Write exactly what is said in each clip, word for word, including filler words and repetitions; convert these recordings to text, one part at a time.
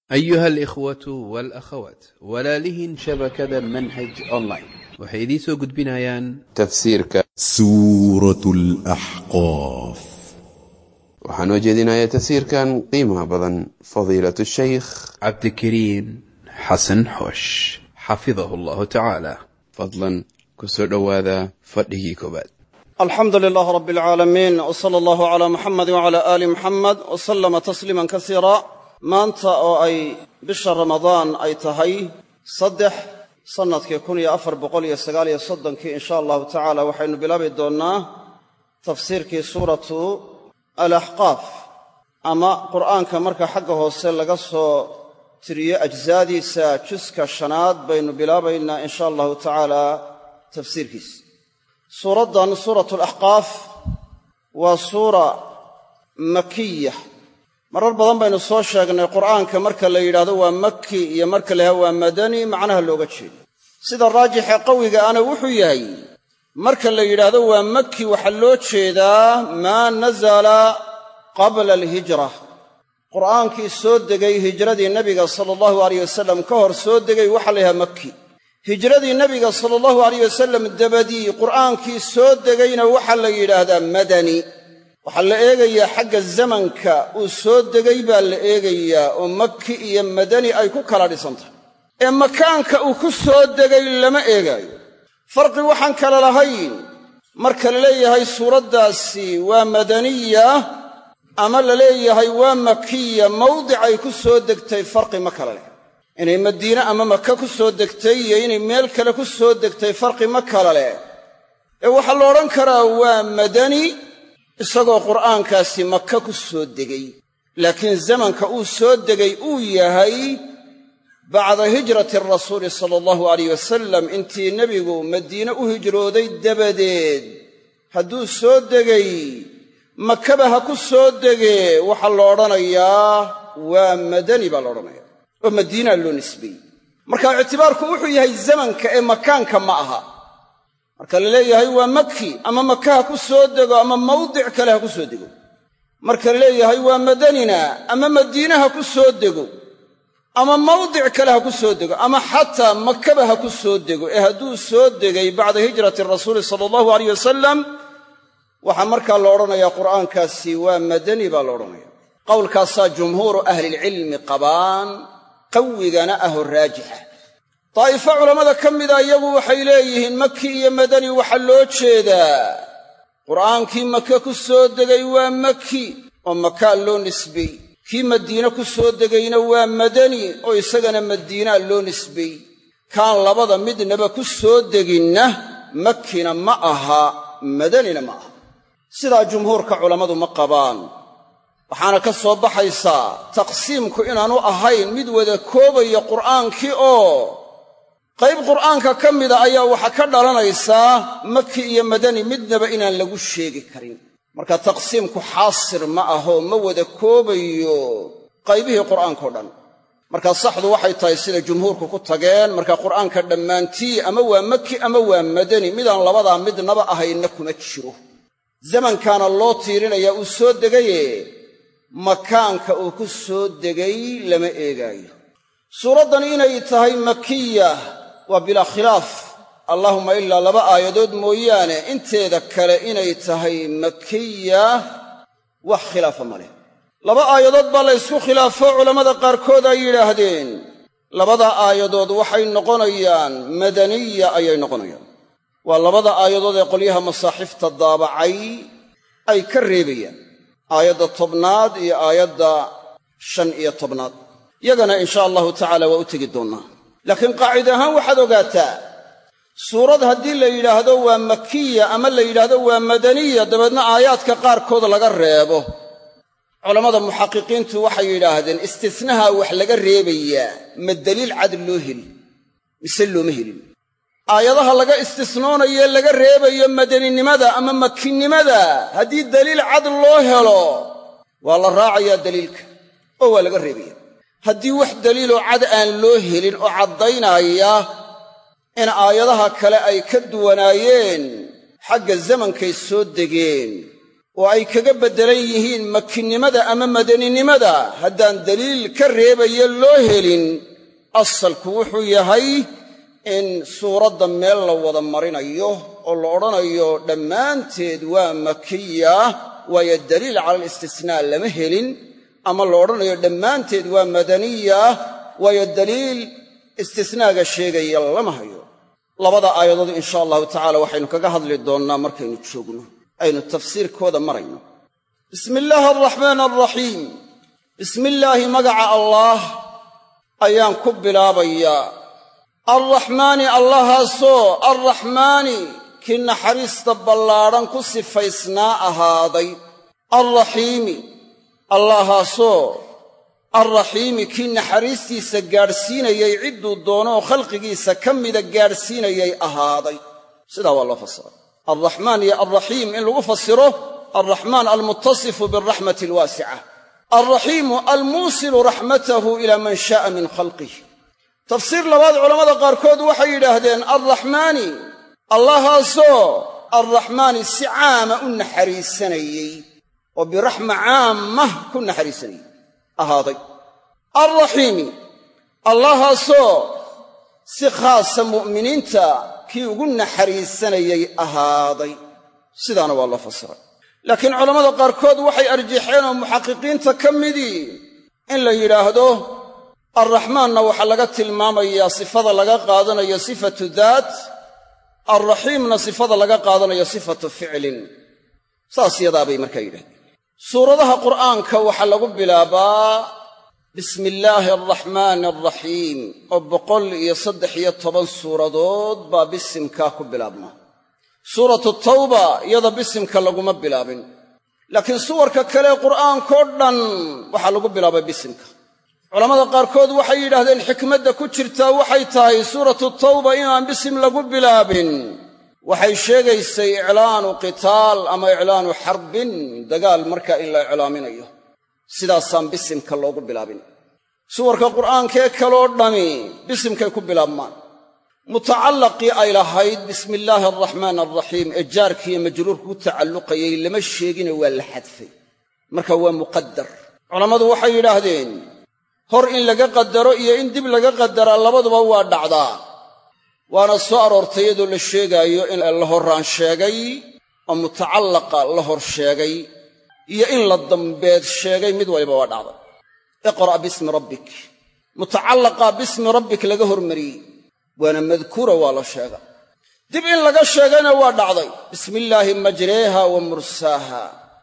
أيها الإخوة والأخوات walaalihiin shabakada manhaj online waxay idii soo gudbinayaan tafsiirka suuratul Ahqaaf. waxaan u jeedinayaa tafsiirkan qiimaha badan fadiilatu shaykh cabdikariim xasan xoosh xafidahu allahu tacaala. fadlan ku soo dhowaada fadhigii koobaad. alxamdu lilaah rabbi alcaalamiin wsala allahu calaa muxamed wacalaa aali muxamed wasalama tasliiman kasiira. maanta oo ay bisha ramadaan ay tahay saddex sannadkii kun iyo afar boqol iyo sagaal iyo soddonkii insha allahu tacaala waxaynu bilaabi doonnaa tafsiirkii suuratu alaxqaaf, ama qur'aanka marka xagga hoose laga soo tiriyo ajsaadiisa juska shanaad baynu bilaabaynaa insha allahu tacaala tafsiirkiisa. suuraddan suuratu alaxqaaf waa suura makiya. marar badan baynu soo sheegnay qur'aanka marka la yidhaahdo waa maki iyo marka la yidhahdo waa madani macnaha looga jeedo. sida raajixee qawiga ana wuxuu yahay marka la yidhaahdo waa maki waxaa loo jeedaa maa nazala qabla alhijra, qur'aankii soo degay hijradii nebiga sala allahu alayh wasalam ka hor soo degay waxaa la yidhaha maki. hijradii nebiga sala allahu alayh wasalam dabadii qur'aankii soo degayna waxaa la yidhaahdaa madani. waxaa la eegayaa xagga zamanka uu soo degay baa la eegayaa oo maki iyo madani ay ku kala dhisantahay, ee makaanka uu ku soo degay lama eegaayo. farqi waxaan kala lahayn marka la leeyahay suuraddaasi waa madaniya ama la leeyahay waa makiya, mawdicay ku soo degtay farqi ma kala leh. inay madiine ama maka ku soo degtay iyo inay meel kale ku soo degtay farqi ma kala leh, ee waxaa la odhan karaa waa madani isagoo qur'aankaasi maka ku soo degay, laakiin zamanka uu soo degay uu yahay bacda hijrati rasuuli sala allahu alayh wasalam, intii nebigu madiine u hijrooday dabadeed hadduu soo degay makaba ha ku soo degee waxaa la odhanayaa waa madani baa la odhanaya oo madiinaa loo nisbeeyey. marka ictibaarku wuxuu yahay zamanka ee makaanka ma aha. marka la leeyahay waa maki ama maka ha ku soo dego ama mawdic kale ha ku soo dego. marka la leeyahay waa madanina ama madiine ha ku soo dego ama mawdic kale ha ku soo dego ama xataa makaba ha ku soo dego, ee hadduu soo degay bacda hijrati rasuuli sala allahu alayh wasalam waxaa markaa la odhanayaa qur'aankaasi waa madani baa la odhanaya. qowlkaasaa jumhuuru ahlilcilmi qabaan, qawigana ahoo raajixa. daa'ifo culammada ka mida iyagu waxay leeyihiin maki iyo madani waxaa loo jeedaa qur'aankii maka ku soo degay waa maki oo makaa loo nisbey, kii madiine ku soo degayna waa madani oo isagana madiinaa loo nisbey. kaan labada midnaba ku soo deginna makina ma aha madanina ma aha. sidaa jumhuurka culammadu ma qabaan. waxaana ka soo baxaysaa taqsiimku inaanu ahayn mid wada koobaya qur'aankii oo qayb qur'aanka ka mida ayaa waxaa ka dhalanaysaa maki iyo madani midnaba inaan lagu sheegi karin. marka taqsiimku xaasir ma aho ma wada koobayo qaybihii qur'aankao dhan. marka saxdu waxay tahay sida jumhuurku ku tageen, marka qur'aanka dhammaantii ama waa maki ama waa madani, midaan labadaa midnaba ahaynna kuma jiro. zamankaana loo tiirinayaa uu soo degaye makaanka uu ku soo degay lama eegaayo. suuraddan inay tahay makiya waa bilaa khilaaf, allaahumma ilaa laba aayadood mooyaane inteeda kale inay tahay makiya wax khilaafa ma leh. laba aayadood baa la ysku khilaafo culammada qaarkood ay yidhaahdeen labada aayadood waxay noqonayaan madaniya ayay noqonayaan. waa labada aayadood ee qolyaha masaaxifta daabacay ay ka reebayaan, aayadda tobnaad iyo aayadda shan iyo tobnaad. yagana insha allahu tacaala waa u tegi doonnaa. laakiin qaacida ahaan waxaad ogaataa suurad haddii la yidhaahdo waa makiya ama la yidhaahdo waa madaniya dabeedna aayaadka qaarkood laga reebo, culammada muxaqiqiintu waxay yidhaahdeen istisnaha wax laga reebayaa ma daliil cad loo heli mise looma helin. aayadaha laga istisnoonayee laga reebayo madaninimada ama makinimada haddii daliil cad loo helo waa la raacayaa daliilka oo waa laga reebaya. haddii wax daliiloo cad aan loo helin oo caddaynaya in aayadaha kale ay ka duwanaayeen xagga zamankay soo degeen oo ay kaga beddelan yihiin makinnimada ama madaninimada haddaan daliil ka reebayo loo helin asalku wuxuu yahay in suuradda meel la wada marinayo oo la odhanayo dhammaanteed waa makiya waayo daliil cala alistisnaa lama helin, ama la odhanayo dhammaanteed waa madaniya waayo daliil istisnaaga sheegaya lama hayo. labada aayadood insha allahu tacaala waxaynu kaga hadli doonnaa markaynu joogno aynu tafsiirkooda marayno. bismi illaahi alraxmaan alraxiim. bismi illaahi magaca allaah ayaan ku bilaabayaa. alraxmaani allahaasoo alraxmaani kii naxariista ballaadhan ku sifaysnaa ahaaday, alraxiimi allahaasoo alraxiimi kii naxariistiisa gaadhsiinayay cidduu doonoo khalqigiisa ka mida gaadhsiinayay ahaaday. sidaa waa loo fasiray. alraxmaan iyo alraxiim in lagu fasiro alraxmaan almuttasifu bialraxmati alwaasica, alraxiimu almuusilu raxmatahu ilaa man shaa'a min khalqih. tafsiir labaad culammada qaarkood waxay yidhaahdeen alraxmaani allahaasoo alraxmaani si caama u naxariisanayey oo biraxma caamah ku naxariisanayey ahaaday, alraxiimi allahaasoo si khaasa mu'miniinta kii ugu naxariisanayay ahaaday. sidaana waa loo fasiray. laakiin culammada qaarkood waxay arjaxeen oo muxaqiqiinta ka midii in la yidhaahdo alraxmaanna waxaa laga tilmaamayaa sifada laga qaadanayo sifatu daat, alraxiimna sifada laga qaadanayo sifatu ficlin. saas yadaabay markaa yidhahdeen. suuradaha qur'aanka waxaa lagu bilaabaa bismi illaahi alraxmaani alraxiim oo boqol iyo saddex iyo toban suuradood baa bisimkaa ku bilaabma. suuratu tawba iyada bisimka laguma bilaabin, laakiin suwarka kale qur'aankao dhan waxaa lagu bilaabay bisimka. culammada qaarkood waxay yidhaahdeen xikmadda ku jirtaa waxay tahay suuratu tawba inaan bisim lagu bilaabin waxay sheegaysay iclaanu qitaal ama iclaanu xarbin, dagaal markaa in la iclaaminayo. sidaasaan bisimka loogu bilaabin. suwarka qur'aankee kaloo dhami bisimkay ku bilaabmaan. mutacallaqii ay lahayd bismi illaahi alraxmaan alraxiim ee jaarkiiyo majruurku ku tacalluqayay lama sheegine waa la xadfay, marka waa muqaddar. culammadu waxay yidhaahdeen hor in laga qadaro iyo in dib laga qadaraa labaduba waa dhacdaa, waana soo aroortay iyadoo la sheegaayo in la horraan sheegay oo mutacallaqa la hor sheegay iyo in la dambeed sheegay, mid waliba waa dhacday. iqra' bismi rabbik, mutacallaqaa bismi rabbik laga hormariyey, waana madkuura waa la sheega. dib in laga sheegayna waa dhacday, bismi illaahi majreeha wa mursaaha,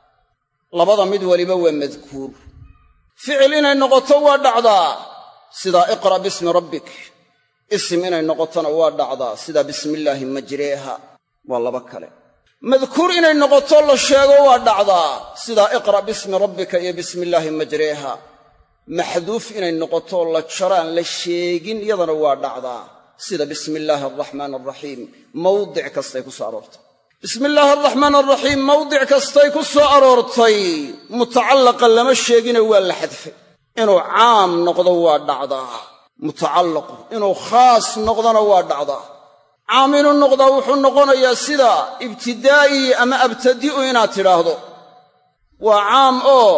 labada mid waliba waa madkuur. ficil inay noqoto waa dhacdaa, sidaa iqra' bismi rabbik. isim inay noqotona waa dhacdaa, sidaa bismi illaahi majreeha, waa laba kale. madkuur inay noqoto la sheego waa dhacdaa, sidaa iqra' bismi rabbika iyo bismi illaahi majreeha. maxduuf inay noqoto la jaraan la sheegin iyadana waa dhacdaa, sida bismi illaahi alraxmaan alraxiim. mawdic kastay ku soo aroortay bismi illaahi araxmaan araxiim, mawdic kastay ku soo aroortay mutacallaqa lama sheegine waa la xadfay. inuu caam noqdo waa dhacdaa mutacallaqu, inuu khaas noqdona waa dhacdaa. caam inuu noqdaa wuxuu noqonayaa sida ibtidaa'i ama abtadi'u inaad tidhaahdo. waa caam oo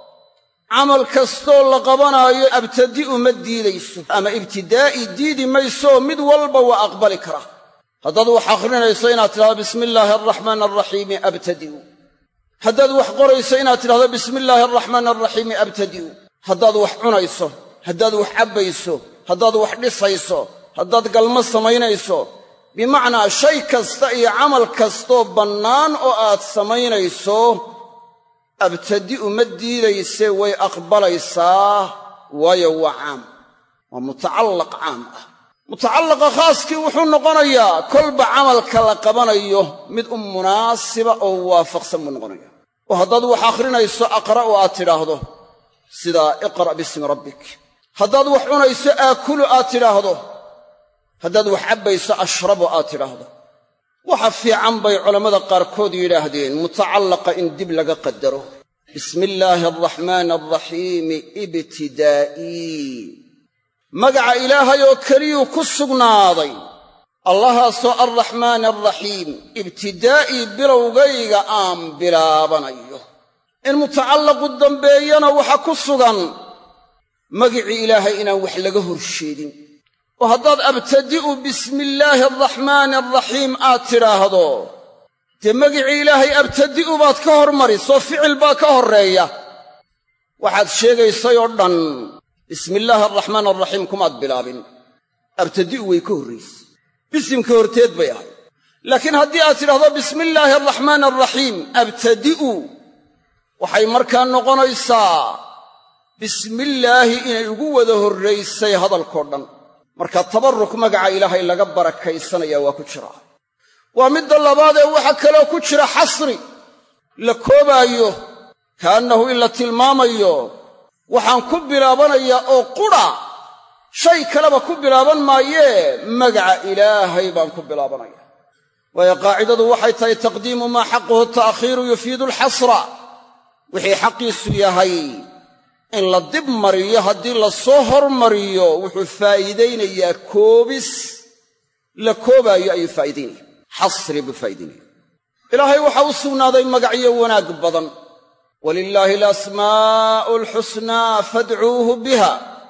camal kastoo la qabanaayo abtadi'u ma diidayso ama ibtidaa'i diidi mayso, mid walba waa aqbali karaa. haddaad wax akhrinayso inaad tidhahdo bismi illaahi alraxmaan alraxiimi abtadi'u, haddaad wax qorayso inaad tidhahdo bismi illaahi alraxmaan alraxiimi abtadi'u, haddaad wax cunayso, haddaad wax cabbayso, haddaad wax dhisayso, haddaad galmo samaynayso, bimacnaa shay kasta iyo camal kastoo bannaan oo aad samaynayso abtadi'u ma diidayse way aqbalaysaa, waayo waa caam, waa mutacallaq caam ah. mutacallaqa khaaskii wuxuu noqonayaa kolba camalka la qabanayo mid u munaasiba oo waafaqsan buu noqonaya. oo haddaad wax akhrinayso aqra'u aad tidhaahdo, sidaa iqra' bismi rabbik. haddaad wax cunayso aakulu aad tidhaahdo, haddaad wax cabbayso ashrabu aad tidhaahdo. waxa fiican bay culammada qaarkood yidhaahdeen mutacallaqa in dib laga qadaro. bismi illaahi alraxmaani alraxiimi ibtidaa'ii, magaca ilaahay oo keliyuu ku sugnaaday allahaasoo arraxmaani arraxiim ibtidaa'ii bilowgayga aan bilaabanayo in mutacallaqu dambeeyana waxa ku sugan magicii ilaahay inaan wax laga horsheedin oo haddaad abtadi'u bismillaahi arraxmaani arraxiim aad tidhaahdo dee magicii ilaahay abtadi'u baad ka hormarisoo ficil baa ka horreeya waxaad sheegaysay oo dhan bismillaahi arraxmaan arraxiim kumaad bilaabin abtadi'u way ka horraysay bisimka horteed bay ahay laakiin haddii aad tidhahdo bismillaahi arraxmaan arraxiim abtadi'u waxay markaa noqonaysaa bismillaahi inay ugu wada horraysay hadalkoo dhan marka tabarruk magaca ilaahay laga barakaysanaya waa ku jira waa midda labaad ee waxa kaloo ku jira xasri la koobaayo kaannahu in la tilmaamayo waxaan ku bilaabanayaa oo qudha shay kaleba ku bilaaban maayee magaca ilaahay baan ku bilaabanaya waayo qaacidadu waxay tahay taqdiimu maa xaquhu ta'khiiru yufiidu alxasra wixii xaqiisu yahay in la dib mariyo haddii la soo hormariyo wuxuu faa'iidaynayaa koobis la koobaayo ayuu faa'iidaynaya xasri buu faa'iidaynaya ilaahay waxaa u sugnaaday magacyo wanaag badan walilaahi alasmaa'u alxusnaa fadcuuhu biha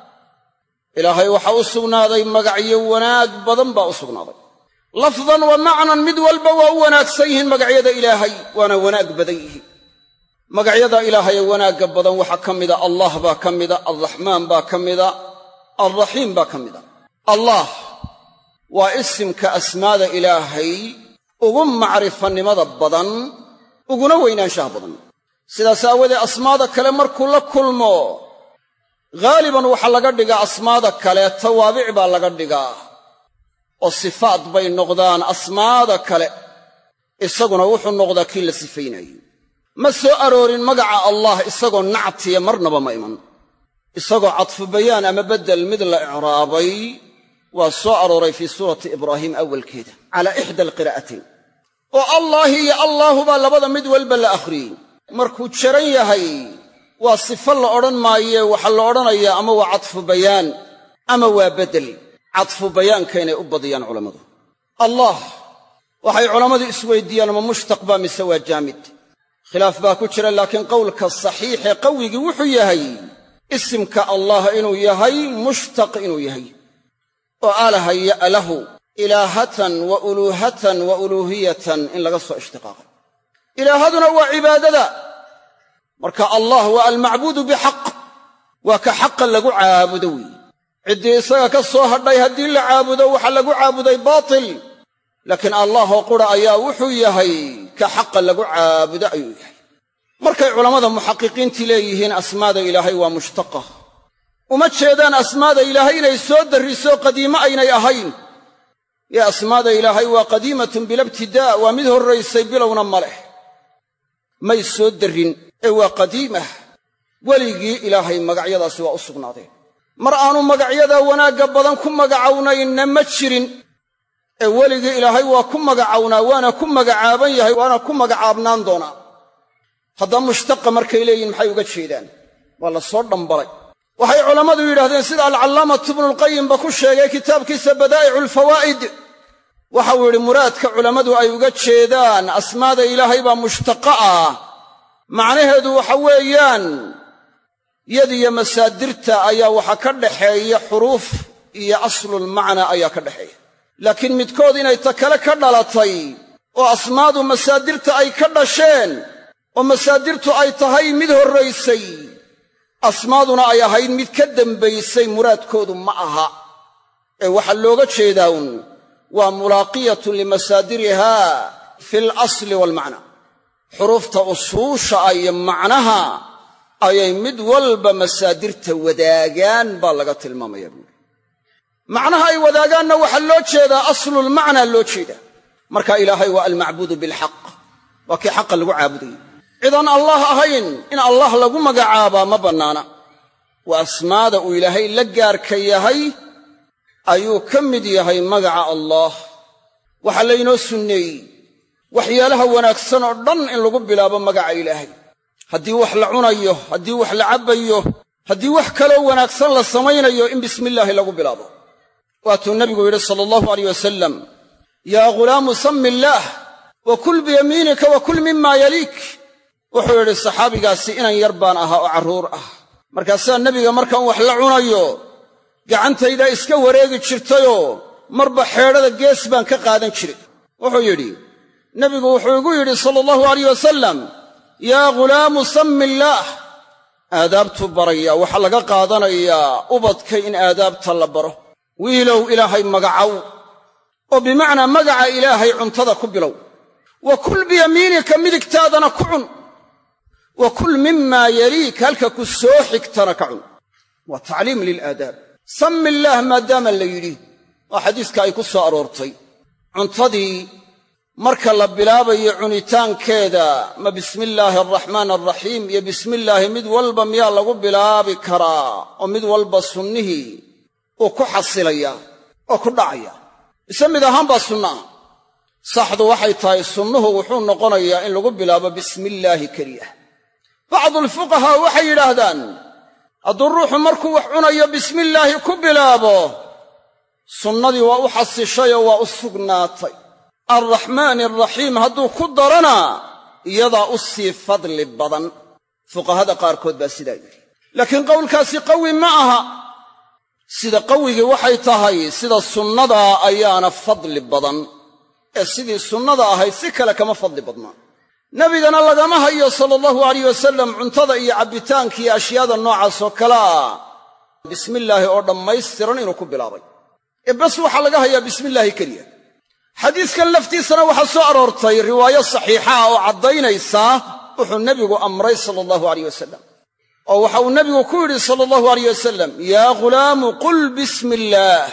ilaahay waxaa u sugnaaday magacyo wanaag badan baa u sugnaaday lafdan wa macnan mid walba waa u wanaagsan yihiin magacyada ilaahay waana wanaag badan yihiin magacyada ilaahay ee wanaagga badan waxaa ka mida allah baa ka mida alraxmaan baa ka mida alraxiim baa ka mida allah waa isimka asmaada ilaahay ugu macrifanimada badan uguna weynaanshaha badan sidaas aawadee asmaada kale markuu la kulmo ghaaliban waxaa laga dhigaa asmaada kale tawaabic baa laga dhigaa oo sifaad bay noqdaan asmaada kale isaguna wuxuu noqdaa kii la sifaynayey ma soo aroorin magaca allah isagoo nactiya marnaba ma iman isagoo cadfu bayaan ama beddel mid la icraabay waa soo arooray fii suurati ibraahiim awalkeeda calaa ixda alqiraa'atayn oo allaahi iyo allaahu baa labada mid walba la akhriyey markuu jaran yahay waa sifo la odhan maayee waxaa la odhanayaa ama waa cadfu bayaan ama waa beddel cadfu bayaanka inay u badiyaan culammadu allah waxay culammadu isweydiiyaan ma mushtaq baa mise waa jaamid khilaaf baa ku jira laakiin qowlka saxiixee qawigii wuxuu yahay isimka allah inuu yahay mushtaq inuu yahay oo alaha iyo alahu ilaahatan wa uluuhatan wa uluuhiyatan in laga soo ishtiqaaqay ilaahaduna waa cibaadada marka allah waa almacbuudu bixaq waa ka xaqa lagu caabudo weeye ciddii isaga ka soo hadhay haddii la caabudo waxaa lagu caabuday baatil laakiin allah oo qura ayaa wuxuu yahay ka xaqa lagu caabudo ayuu yahay markay culammada muxaqiqiintii leeyihiin asmaada ilaahay waa mushtaqa uma jeedaan asmaada ilaahay inay soo darriso qadiimo aynay ahayn ee asmaada ilaahay waa qadiimatun bila ibtidaa' waa mid horraysay bilowna ma leh may soo darrin ee waa qadiimah weligii ilaahay magacyadaasi waa u sugnaadeen mar aanu magacyadaa wanaagga badan ku magacawnaynna ma jirin ee weligii ilaahay waa ku magacawnaa waana ku magacaaban yahay waana ku magacaabnaan doonaa haddaba mushtaqa markay leeyihin maxay uga jeedaan waa la soo dhambalay waxay culammadu yidhahdeen sida alcallaamatu ibnulqayimba ku sheegay kitaabkiisa badaa'icu alfawaa'id waxau yidhi muraadka culammadu ay uga jeedaan asmaada ilaahay baa mushtaqa ah macnaheedu waxa weeyaan yadiyo masaadirta ayaa waxa ka dhaxeeya xuruuf iyo aslulmacnaa ayaa ka dhaxeeya laakiin midkood inay ta kale ka dhalatay oo asmaadu masaadirta ay ka dhasheen oo masaadirtu ay tahay mid horraysay asmaaduna ay ahayd mid ka dambaysay muraadkoodu ma aha ee waxaa looga jeedaa un waa mulaaqiyatun limasaadirihaa fi alasli waalmacnaa xuruufta usuusha ah iyo macnaha ayay mid walba masaadirta wadaagaan baa laga tilmaamaya buuri macnaha ay wadaagaanna waxaa loo jeedaa aslulmacnaa loo jeedaa marka ilaahay waa almacbuudu bilxaq waa kii xaqa lagu caabudayay cidaan allah ahayn in allah lagu magacaabaa ma bannaana waa asmaada uu ilaahay la gaarka yahay ayuu ka mid yahay magaca allah waxaa laynoo sunneeyey waxyaalaha wanaagsan oo dhan in lagu bilaabo magaca ilaahay haddii wax la cunayo haddii wax la cabbayo haddii wax kaloo wanaagsan la samaynayo in bismillaahi lagu bilaabo waatuu nebigu yidhi sala allahu alayh wasalam yaa ghulaamu sammi illaah wa kul biyamiinika wa kul mimaa yaliik wuxuu yidhi saxaabigaasi inan yar baan ahaa oo carruur ah markaasaa nebiga markaan wax la cunayo gacantayda iska wareegi jirtayoo marba xeedhada gees baan ka qaadan jiray wuxuu yidhi nebigu wuxuu igu yidhi sala allahu alayh wasalam yaa ghulaamu sammi illaah aadaabtuu baraya waxaa laga qaadanayaa ubadka in aadaabta la baro wiilow ilaahay magacow oo bimacnaa magaca ilaahay cuntada ku bilow wa kul biyamiinika midigtaadana ku cun wa kul mimaa yaliik halka ku soo xigtana ka cun waa tacliim lilaadaab sammi illaah maadaama la yidhi waa xadiiska ay ku soo aroortay cuntadii marka la bilaabayo cunitaankeeda ma bismi illaahi araxmaan alraxiim iyo bismi illaahi mid walba miyaa lagu bilaabi karaa oo mid walba sunnihii uu ku xasilaya oo ku dhacaya mise mid ahaan baa sunna ah saxdu waxay tahay sunnuhu wuxuu noqonayaa in lagu bilaabo bismi illaahi keliya bacdulfuqahaa waxay yidhaahdaan hadduu ruuxu markuu wax cunayo bismi illaahi ku bilaabo sunnadii waa u xasishayoo waa u sugnaatay alraxmaani alraxiim hadduu ku darana iyadaa u sii fadli badan fuqahada qaarkood baa sidaa yidhi laakiin qowlkaasi qawi ma aha sida qawigii waxay tahay sida sunnadaa ayaana fadli badan ee sidii sunnada ahayd si kale kama fadli badnaa nebigana lagama hayo sala allahu alayh wasalam cuntada iyo cabbitaanka iyo ashyaada noocaas oo kale ah bismi illaahi oo dhammaystiran inuu ku bilaabay ee bas waxaa laga hayaa bismi illaahi keliya xadiiskan laftiisana waxaa soo aroortay riwaayo saxiixa ah oo caddaynaysaa wuxuu nebigu amray sala allahu alayh wasalam oo waxa uu nebigu ku yidhi sala allahu alayh wasalam yaa ghulaamu qul bismi illaah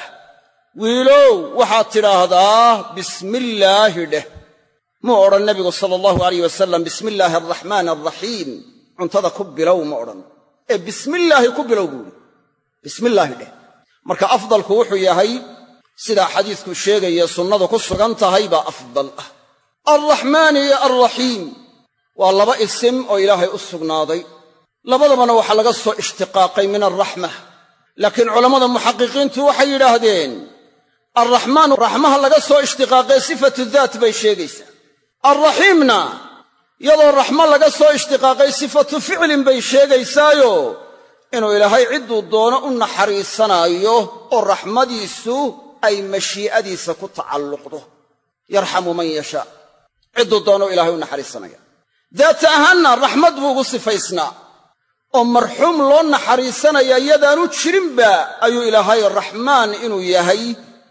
wiilow waxaad tidhaahdaa bismillaahi dheh muu odhan nebigu sala allahu alayh wasalam bismi illaahi alraxmaan alraxiim cuntada ku bilow ma odhan ee bismillaahi ku bilow buu yidhi bismillaahi dheh marka afdalku wuxuu yahay sidaa xadiisku sheegaya sunnadu ku sugan tahay baa afdal ah alraxmaani iyo alraxiim waa laba isim oo ilaahay u sugnaaday labadabana waxaa laga soo ishtiqaaqay min alraxma laakiin culammada muxaqiqiintu waxay yidhaahdeen alraxmaanu raxmaha laga soo ishtiqaaqee sifatu daat bay sheegaysaa alraxiimna iyadoo raxmo laga soo ishtiqaaqay sifatu ficlin bay sheegaysaayo inuu ilaahay cidduu doono u naxariisanaayo oo raxmadiisu ay mashii'adiisa ku tacalluqdo yarxamu man yashaa cidduu doono ilaahay u naxariisanaya daata ahaanna raxmad buu ugu sifaysnaa oo marxuum loo naxariisanaya iyadaanu jirinba ayuu ilaahay raxmaan inuu yahay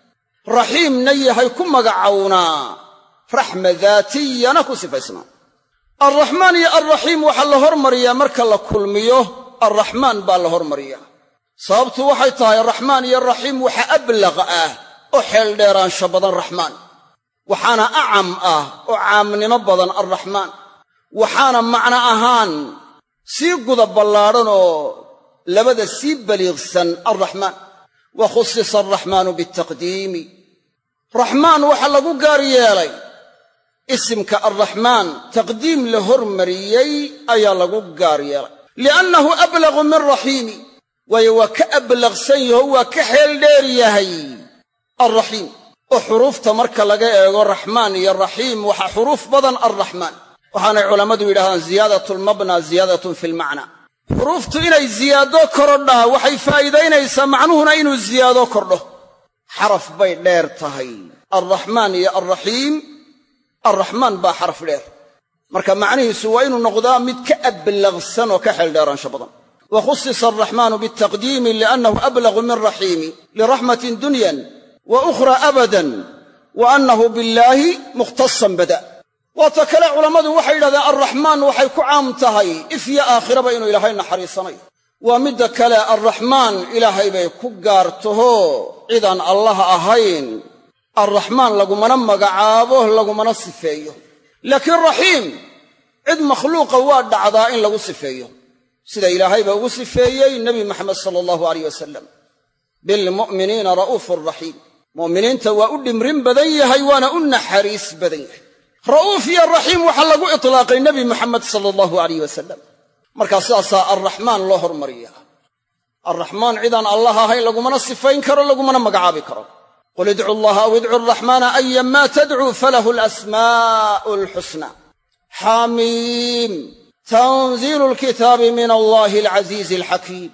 raxiimna yahay ku magacownaa raxma daatiyana ku sifaysnaa alraxmaan iyo alraxiim waxaa la hormariyaa marka la kulmiyo alraxmaan baa la hormariyaa sababtu waxay tahay raxmaan iyo raxiim waxa ablaq ah oo xeeldheeraansho badan raxmaan waxaana acam ah oo caamnimo badan alraxmaan waxaana macno ahaan sii guda ballaadhan oo labada sii baliiqsan alraxmaan wa khusisa alraxmaanu bitaqdiimi raxmaan waxaa lagu gaar yeelay isimka alraxmaan taqdiim la hormariyey ayaa lagu gaar yeelay liannahu ablaqu min raxiimi waayo waa ka ablaqsan yaho waa ka xeel dheer yahay alraxiim oo xuruufta marka laga eego raxmaan iyo raxiim waxaa xuruuf badan alraxmaan waxaanay culammadu yidhahdaan ziyaadatu lmabna ziyaadatun fi lmacna xuruuftu inay ziyaado korodhaa waxay faa'iidaynaysaa macnuhuna inuu ziyaado kordho xaraf bay dheer tahay alraxmaan iyo alraxiim alraxmaan baa xaraf dheer marka macnihiisu waa inuu noqdaa mid ka ablaqsan oo ka xeeldheeraansho badan wa khusisa alraxmaanu bitaqdiimi liannahu ablaqu min raxiimi liraxmatin dunyan wa ukhra abadan wa annahu billaahi mukhtasan bada waata kale culammadu waxay yidhahdeen alraxmaan waxay ku caam tahay ifyo aakhiraba inuu ilaahay naxariisanayo waa midda kale alraxmaan ilaahay bay ku gaartaho cidaan allaha ahayn alraxmaan lagumana magacaabo lagumana sifeeyo laakiin raxiim cid makhluuqa waa dhacdaa in lagu sifeeyo sida ilaahayba ugu sifeeyey nebi maxamed sala allahu alayh wasalam bilmu'miniina ra'uufun raxiim mu'miniinta waa u dhimrin badan yahay waana u naxariis badan yahay ra'uuf iyo raxiim waxaa lagu itlaaqay nebi moxamed sala allahu alayh wasalam markaa sidaasaa alraxmaan loo hormariyaa alraxmaan cidaan allah ahayn lagumana sifayn karo lagumana magacaabi karo qul idcu allaha aw idcu araxmaana ayan maa tadcuu falahu alasmaa'u alxusnaa xaamiim tanziilu alkitaabi min allahi alcaziizi alxakiim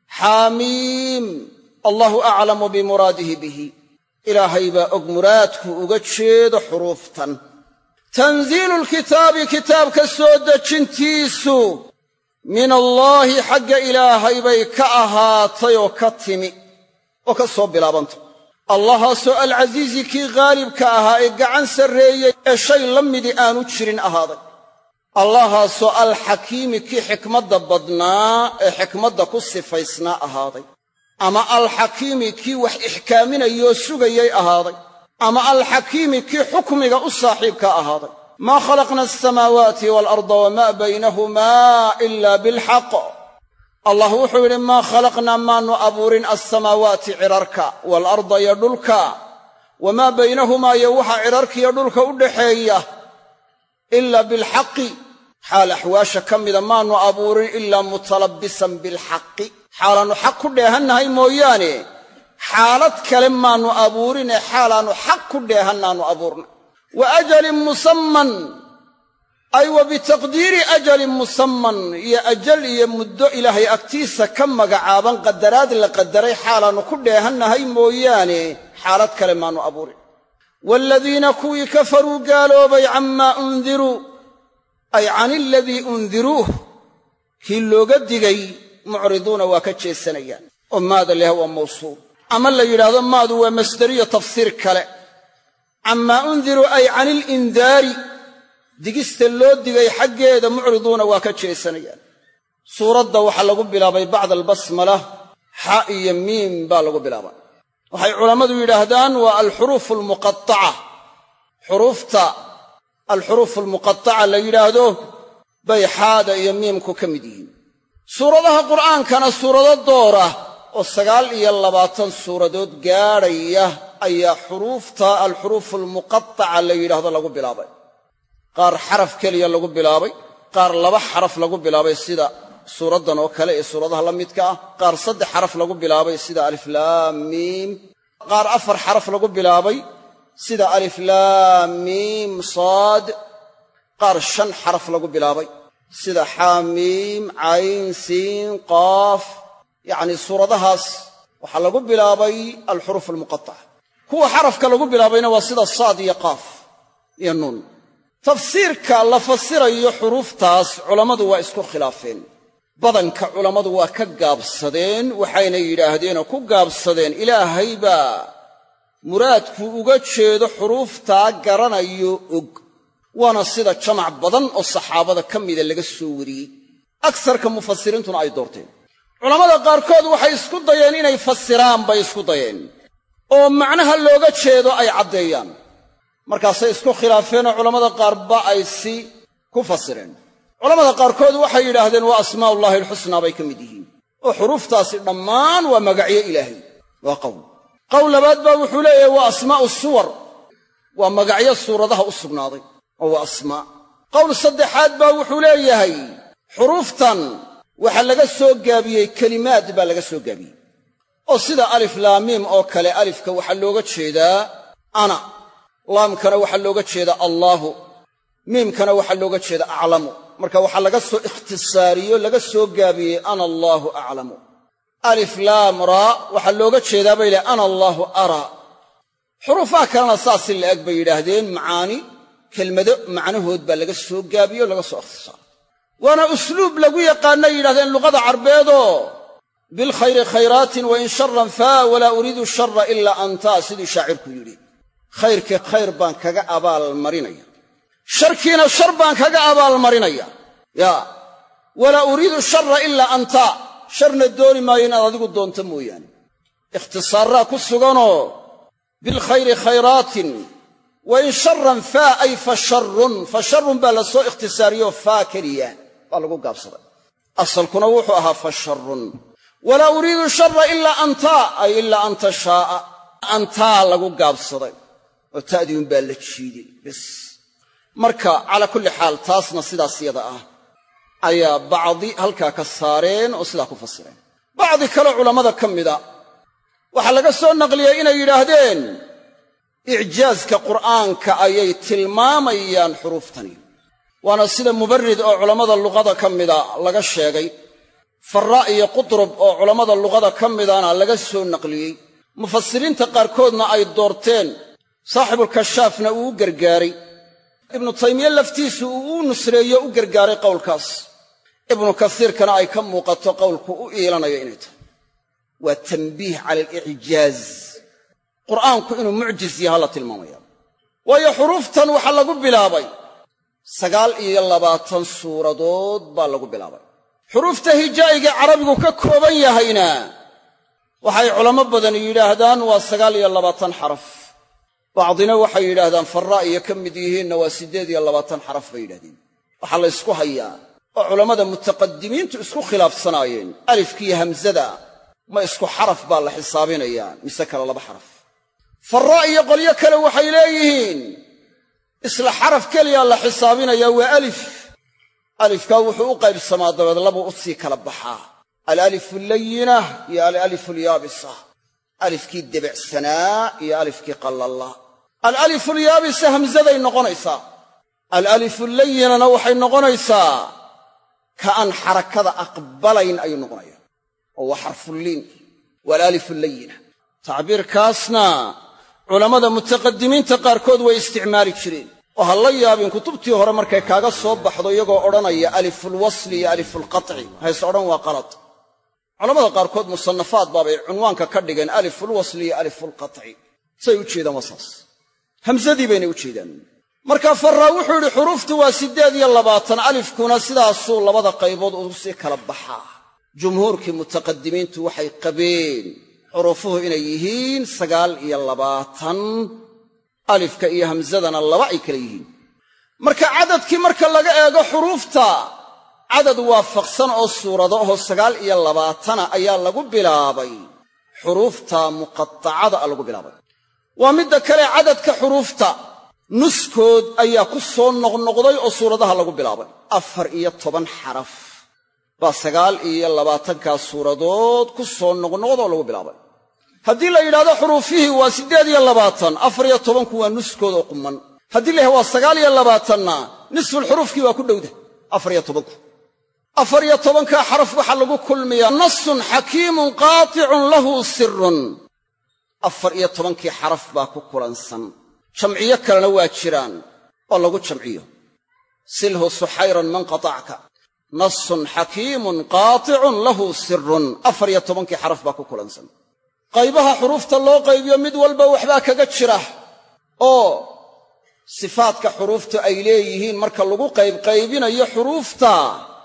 xaamiim allahu aclamu bimuraadihi bihi ilaahay baa og muraadku uga jeedo xuruuftan tanziilu lkitaabi kitaabka soo dejintiisu min allaahi xagga ilaahay bay ka ahaatay oo ka timi oo ka soo bilaabantay allahaasoo alcasiizi kii haalibka ahaa ee gacan sarreeyey ee shay la midii aanu jirin ahaaday allahaasoo alxakiimi kii xikmadda badnaa ee xikmadda ku sifaysnaa ahaaday ama alxakiimi kii wax ixkaaminayoo sugayay ahaaday ama alxakiimi kii xukmiga u saaxiibka ahaaday maa khalaqna alsamaawaati waalarda wamaa baynahumaa ilaa bilxaq allah wuxuu yidhi maa khalaqnaa maannu abuurin alsamaawaati cidharka waalarda iyo dhulka wamaa baynahumaa iyo waxa cidharkiiyo dhulka u dhaxeeya ilaa bilxaqi xaal axwaasha ka mida maannu abuurin ilaa mutalabbisan bilxaqi xaalaannu xaq ku dheehannahay mooyaane xaalad kale maannu abuurinee xaalaannu xaq ku dheehannaannu abuurnay wa ajalin musamman ay wa bitaqdiiri ajalin musamman iyo ajal iyo muddo ilaahay agtiisa ka magacaaban qadaraad la qadaray xaalaannu ku dheehannahay mooyaane xaalad kale maannu abuurin waaladiina kuwii kafaruu gaaloobay cammaa undiruu ay can iladii undiruuh kii looga digay mucriduuna waa ka jeesanayaan oo maada leh waa mawsuul ama la yidhaahdo maadu waa masderiyo tafsiir kale cammaa undiruu ay can ilindaari digista loo digay xaggeeda mucriduuna waa ka jeesanayaan suuradda waxaa lagu bilaabay bacda albasmala xa iyo miim baa lagu bilaabay waxay culammadu yidhaahdaan waa alxuruufu almuqataca xuruufta alxuruufu almuqataca la yidhaahdo bay xaada iyo miimku ka mid yihiin suuradaha qur'aankana suurado doora oo sagaal iyo labaatan suuradood gaadhaya ayaa xuruufta alxuruufu almuqataca la yidhaahdo lagu bilaabay qaar xaraf keliya lagu bilaabay qaar laba xaraf lagu bilaabay sida suuraddan oo kale ee suuradaha la midka ah qaar saddex xaraf lagu bilaabay sida aliflaam miim qaar afar xaraf lagu bilaabay sida aliflaam miim saad qaar shan xaraf lagu bilaabay sida xaamiim cayn siin qaaf yacnii suuradahaas waxaa lagu bilaabay alxuruuf almuqataca kuwa xarafka lagu bilaabayna waa sida saad iyo qaaf iyo nuun tafsiirka la fasirayo xuruuftaas culammadu waa isku khilaafeen badanka culammadu waa ka gaabsadeen waxayna yidhaahdeenoo ku gaabsadeen ilaahay baa muraadku uga jeedo xuruuftaa garanayo og waana sida jamac badan oo saxaabada ka mida laga soo wariyey agsarka mufasiriintuna ay doorteen culammada qaarkood waxay isku dayeen inay fasiraan bay isku dayeen oo macnaha looga jeedo ay caddeeyaan markaasay isku khilaafeenoo culammada qaarba ay si ku fasireen culammada qaarkood waxay yidhaahdeen waa asmaa'ullaahi alxusnaa bay ka mid yihiin oo xuruuftaasi dhammaan waa magacyo ilaahay waa qowl qowl labaad baa wuxuu leeyahay waa asmaa'u suwar waa magacyo suuradaha u sugnaaday oo waa asmaa qowl saddexaad baa wuxuu leeyahay xuruuftan waxaa laga soo gaabiyey kelimaad baa laga soo gaabiyey oo sida alif laamiim oo kale alifka waxaa looga jeedaa ana laamkana waxaa looga jeedaa allaahu miimkana waxaa looga jeedaa aclamu marka waxaa laga soo ikhtisaariyo laga soo gaabiyey ana allaahu aclamu alif laam raa waxaa looga jeedaa bay lehay ana allaahu araa xuruufaha kalena saas in la'eg bay yidhaahdeen macaani kelmado macnahood baa laga soo gaabiyo laga soo ikhtisaaray waana usluub lagu yaqaanay yidhahdeen luqada carbeedoo bilkhayri khayraatin wa in sharan faa walaa uriidu shara ilaa anta siduu shaacirku yidhi khayrkii khayr baan kaga abaalmarinaya sharkiina shar baan kaga abaalmarinaya yaa walaa uriidu shara ilaa anta sharna dooni maayo inaad adigu doonto mooyaane ikhtisaaraa ku suganoo bilkhayri khayraatin wa in sharan faa ay fa sharrun fa sharrun baa la soo ikhtisaariyoo faa keliya baa lagu gaabsaday asalkuna wuxuu ahaa fa sharrun walaa uriidu shara ilaa anta ay ilaa an tashaa'a antaa lagu gaabsaday oo ta'diun baa la jiiday bas marka calaa kulli xaal taasna sidaas yada ah ayaa bacdi halkaa ka saareen oo sidaa ku fasireen bacdi kale culammada ka mida waxaa laga soo naqliyey inay yidhaahdeen icjaazka qur'aanka ayay tilmaamayaan xuruuftani waana sida mubarrid oo culammada luqada ka mida laga sheegay farraa iyo qutrub oo culammada luqada ka midana laga soo naqliyey mufasiriinta qaarkoodna ay doorteen saaxibulkashaafna uu u gargaaray ibnu taymiye laftiisu uu u nusreeyo u gargaaray qowlkaas ibnu kasiirkana ay ka muuqato qowlku u iilanayo inay tahay waa tanbiih cala alicjaaz qur'aanku inuu mucjiz yaha la tilmaamaya waayo xuruuftan waxaa lagu bilaabay sagaal iyo labaatan suuradood baa lagu bilaabay xuruufta hijaa'iga carabigu ka kooban yahayna waxay culamo badan yidhaahdaan waa sagaal iyo labaatan xaraf bacdina waxay yidhaahdaan farraa iyo ka mid yihiinna waa siddeed iyo labaatan xaraf bay yidhahdeen waxaa la ysku hayaa oo culammada mutaqadimiintu isku khilaafsanaayeen alifkiiyo hamsada ma isku xaraf baa la xisaabinayaa mise kale laba xaraf farraa iyo qolyo kale waxay leeyihiin isla xaraf keliyaa la xisaabinayaa waa alif alifkaa wuxuu u qaybsamaa dabeed labuu u sii kala baxaa alalifu allayina iyo alalifu alyaabisa alifkii debicsanaa iyo alifkii qallalla alalifu alyaabisa hamsaday noqonaysaa alalifu allayinana waxay noqonaysaa ka aan xarakada aqbalayn ayuu noqonaya oo waa xarfulliin waa alalifu allayina tacbiirkaasna culammada mutaqadimiinta qaarkood way isticmaali jireen oo ha la yaabin kutubtii hore markay kaaga soo baxdo iyagoo odhanaya alifulwasli iyo alifulqatci hayse odhan waa qalad culammada qaarkood musannafaad baabay cunwaanka ka dhigeen alifulwasli iyo alifulqatci say u jeedaan waa saas hamsadii baynay u jeedaan markaa farraa wuxuu yidhi xuruuftu waa siddeed iyo labaatan alifkuna sidaasuu labada qaybood ugu sii kala baxaa jumhuurkii mutaqadimiintu waxay qabeen xuruufuhu inay yihiin sagaal iyo labaatan alifka iyo hamsadana laba ay kala yihiin marka cadadkii marka laga eego xuruufta cadad waafaqsan oo suurado ahoo sagaal iyo labaatana ayaa lagu bilaabay xuruufta muqatacada a lagu bilaabay waa midda kale cadadka xuruufta nuskood ayaa ku soo noqnoqday oo suuradaha lagu bilaabay afar iyo toban xaraf baa sagaal iyo labaatankaa suuradood ku soo noqnoqda oo lagu bilaabay haddii la yidhahdo xuruufihii waa siddeed iyo labaatan afar iyo tobanku waa nuskood oo quman haddii la yidhahdo waa sagaal iyo labaatanna nisfulxuruufkii waa ku dhowda afar iyo tobanku afar iyo tobankaa xaraf waxaa lagu kulmiyaa nasun xakiimun qaaticun lahu sirun afar iyo tobankii xaraf baa ku kulansan jamciyo kalena waa jiraan oo lagu jamciyo silhu suxayran man qatacka nasun xakiimun qaaticun lahu sirun afar iyo tobankii xaraf baa ku kulansan qaybaha xuruufta loo qaybiyo mid walba waxbaa kaga jira oo sifaadka xuruuftu ay leeyihiin marka lagu qaybqaybinayo xuruufta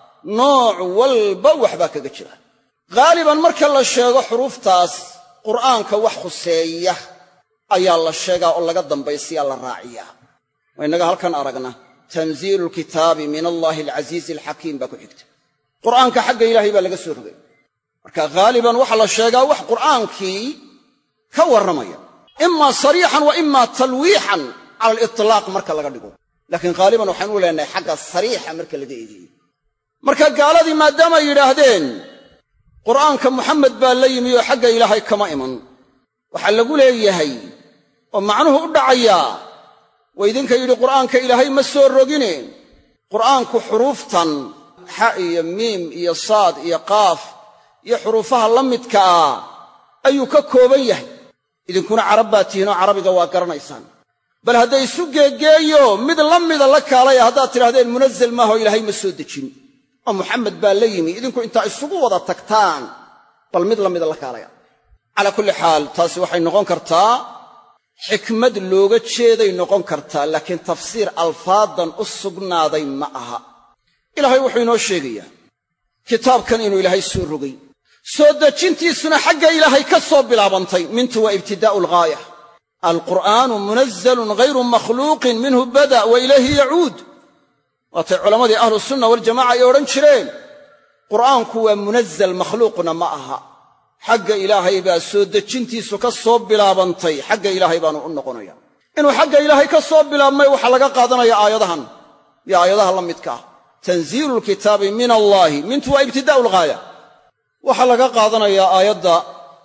nooc walba waxbaa kaga jira ghaaliban marka la sheego xuruuftaas qur'aanka wax khuseeya ayaa la sheegaa oo laga dambaysiyaa la raaciyaa waa innaga halkan aragna tanziilu lkitaabi min allaahi alcasiizi alxakiim baa ku xigta qur'aanka xagga ilaahay baa laga soo rogay marka ghaaliban waxaa la sheegaa wax qur'aankii ka warramaya imaa sariixan wa imaa talwiixan cala alitlaaq marka laga dhigo laakiin ghaaliban waxaan u leenahay xagga sariixa marka laga eegayo marka gaaladii maadaamay yidhaahdeen qur'aanka muxamed baa la yimi oo xagga ilaahay kama iman waxaa lagu leeyahay oo macnuhu u dhacayaa waa idinka yidhi qur'aanka ilaahay ma soo rogine qur'aanku xuruuftan xa iyo miim iyo saad iyo qaaf iyo xuruufaha la midka ah ayuu ka kooban yahay idinkuna carab baa tihiin oo carabiga waa garanaysaan bal hadday isu geegeeyo mid la mida la kaalaya haddaad tidhahdeen munazal maaho ilaahay ma soo dejin oo muxamed baa la yimi idinku intaa isugu wada tagtaan bal mid la mida la kaalaya calaa kulli xaal taasi waxay noqon kartaa xikmad looga jeeday noqon kartaa laakiin tafsiir alfaadan u sugnaaday ma aha ilaahay wuxuu inoo sheegayaa kitaabkan inuu ilaahay soo rogay soo dejintiisuna xagga ilaahay ka soo bilaabantay mintu waa ibtidaa'u alghaaya alqur'aanu munazalun ghayru makhluuqin minhu bada' wa ilayhi yacuud waatay culammadii ahlusunna waljamaca ay odhan jireen qur'aanku waa munazal makhluuqna ma aha xagga ilaahay baa soo dejintiisu ka soo bilaabantay xagga ilaahay baanu u noqonaya inuu xagga ilaahay ka soo bilaabmay waxaa laga qaadanaya aayadahan iyo aayadaha la midka ah tanziilu lkitaabi min allaahi mintu waa ibtidaa'u alghaaya waxaa laga qaadanayaa aayadda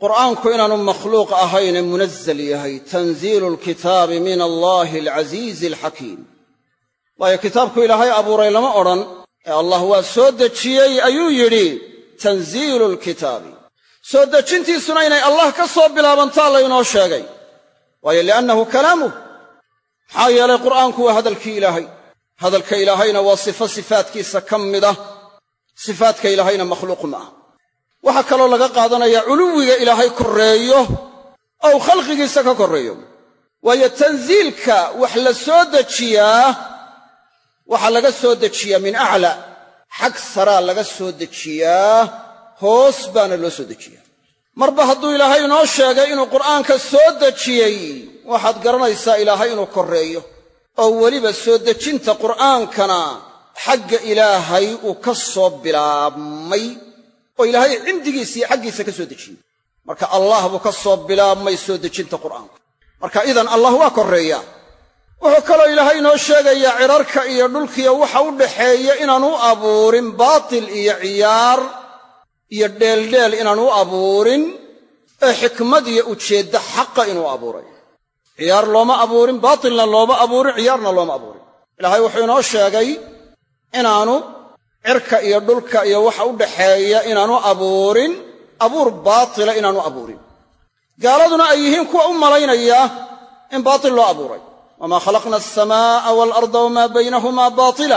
qur'aanku inaanu makhluuq ahayne munazzal yahay tanziilu lkitaabi min allaahi alcasiizi alxakiim waayo kitaabku ilaahay abuuray lama odhan ee allah waa soo dejiyey ayuu yidhi tanziilu lkitaabi soo dejintiisuna inay allah ka soo bilaabantaa laynoo sheegay waayo li'annahu kalaamuh maxaa yeelay qur'aanku waa hadalkii ilaahay hadalka ilaahayna waa sifo sifaadkiisa ka mid ah sifaadka ilaahayna makhluuq ma ah waxaa kaloo laga qaadanayaa culuwiga ilaahay korreeyo ou khalqigiisa ka korreeyo waayo tansiilka wax la soo dejiyaa waxaa laga soo dejiyaa min aclaa xag saraa laga soo dejiyaa hoos baana loo soo dejiyaa marba hadduu ilaahay inoo sheegay inuu qur'aanka soo dejiyey waxaad garanaysaa ilaahay inuu korreeyo oo weliba soo dejinta qur'aankana xagga ilaahay uu ka soo bilaabmay oo ilaahay cindigiisa iyo xaggiisa ka soo dejiyey marka allah buu ka soo bilaabmay soo dejinta qur'aanka marka idan allah waa korreeyaa wuxuu kaloo ilaahay inoo sheegayaa cirarka iyo dhulkiyo waxa u dhaxeeya inaanu u abuurin baatil iyo ciyaar iyo dheeldheel inaanu u abuurin ee xikmad iyo ujeeddo xaqa inuu abuuray ciyaar looma abuurin baatilna looma abuurin ciyaarna looma abuurin ilaahay wuxuu inoo sheegay inaanu cirka iyo dhulka iyo waxa u dhaxeeya inaanu abuurin abuur baatila inaanu abuurin gaaladuna ay yihiin kuwa u malaynaya in baatil loo abuuray wamaa khalaqna alsamaa'a waalarda wamaa baynahumaa baatila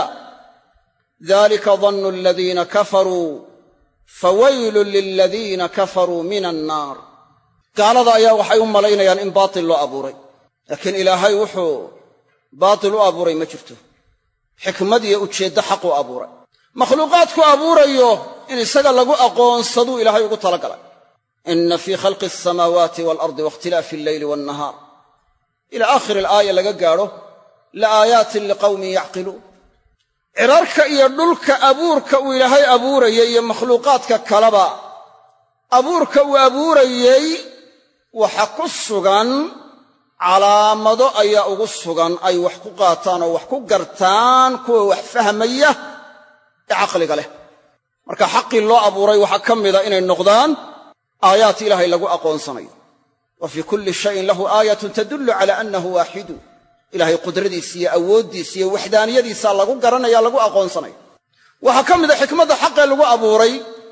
dalika dannu aladiina kafaruu fawaylun liladiina kafaruu min annaar gaalada ayaa waxay u malaynayaan in baatil loo abuuray laakiin ilaahay wuxuu baatil u abuuray ma jirto xikmad iyo ujeeddo xaquu abuuray makhluuqaadku abuurayo in isaga lagu aqoonsaduu ilaahay ugu tala galay inna fii khalqi alsamaawaati waalardi waاkhtilaafi alleyli waannahaar ilaa aakhiri alaaya laga gaadho la aayaatin liqawmin yacqiluun cirarka iyo dhulka abuurka uu ilaahay abuurayey iyo makhluuqaadka kaleba abuurka uu abuurayey waxa ku sugan calaamado ayaa ugu sugan ay wax ku qaataan oo wax ku gartaan kuwa wax fahmaya ee caqliga leh marka xaqii loo abuuray waxaa ka mida inay noqdaan aayaat ilaahay lagu aqoonsanayo wa fii kulli shayin lahu aayatun tadullu cala annahu waaxidu ilaahay qudradiisa iyo awooddiisa iyo waxdaaniyadiisa lagu garanaya lagu aqoonsanayo waxaa ka mida xikmadda xaqee lagu abuuray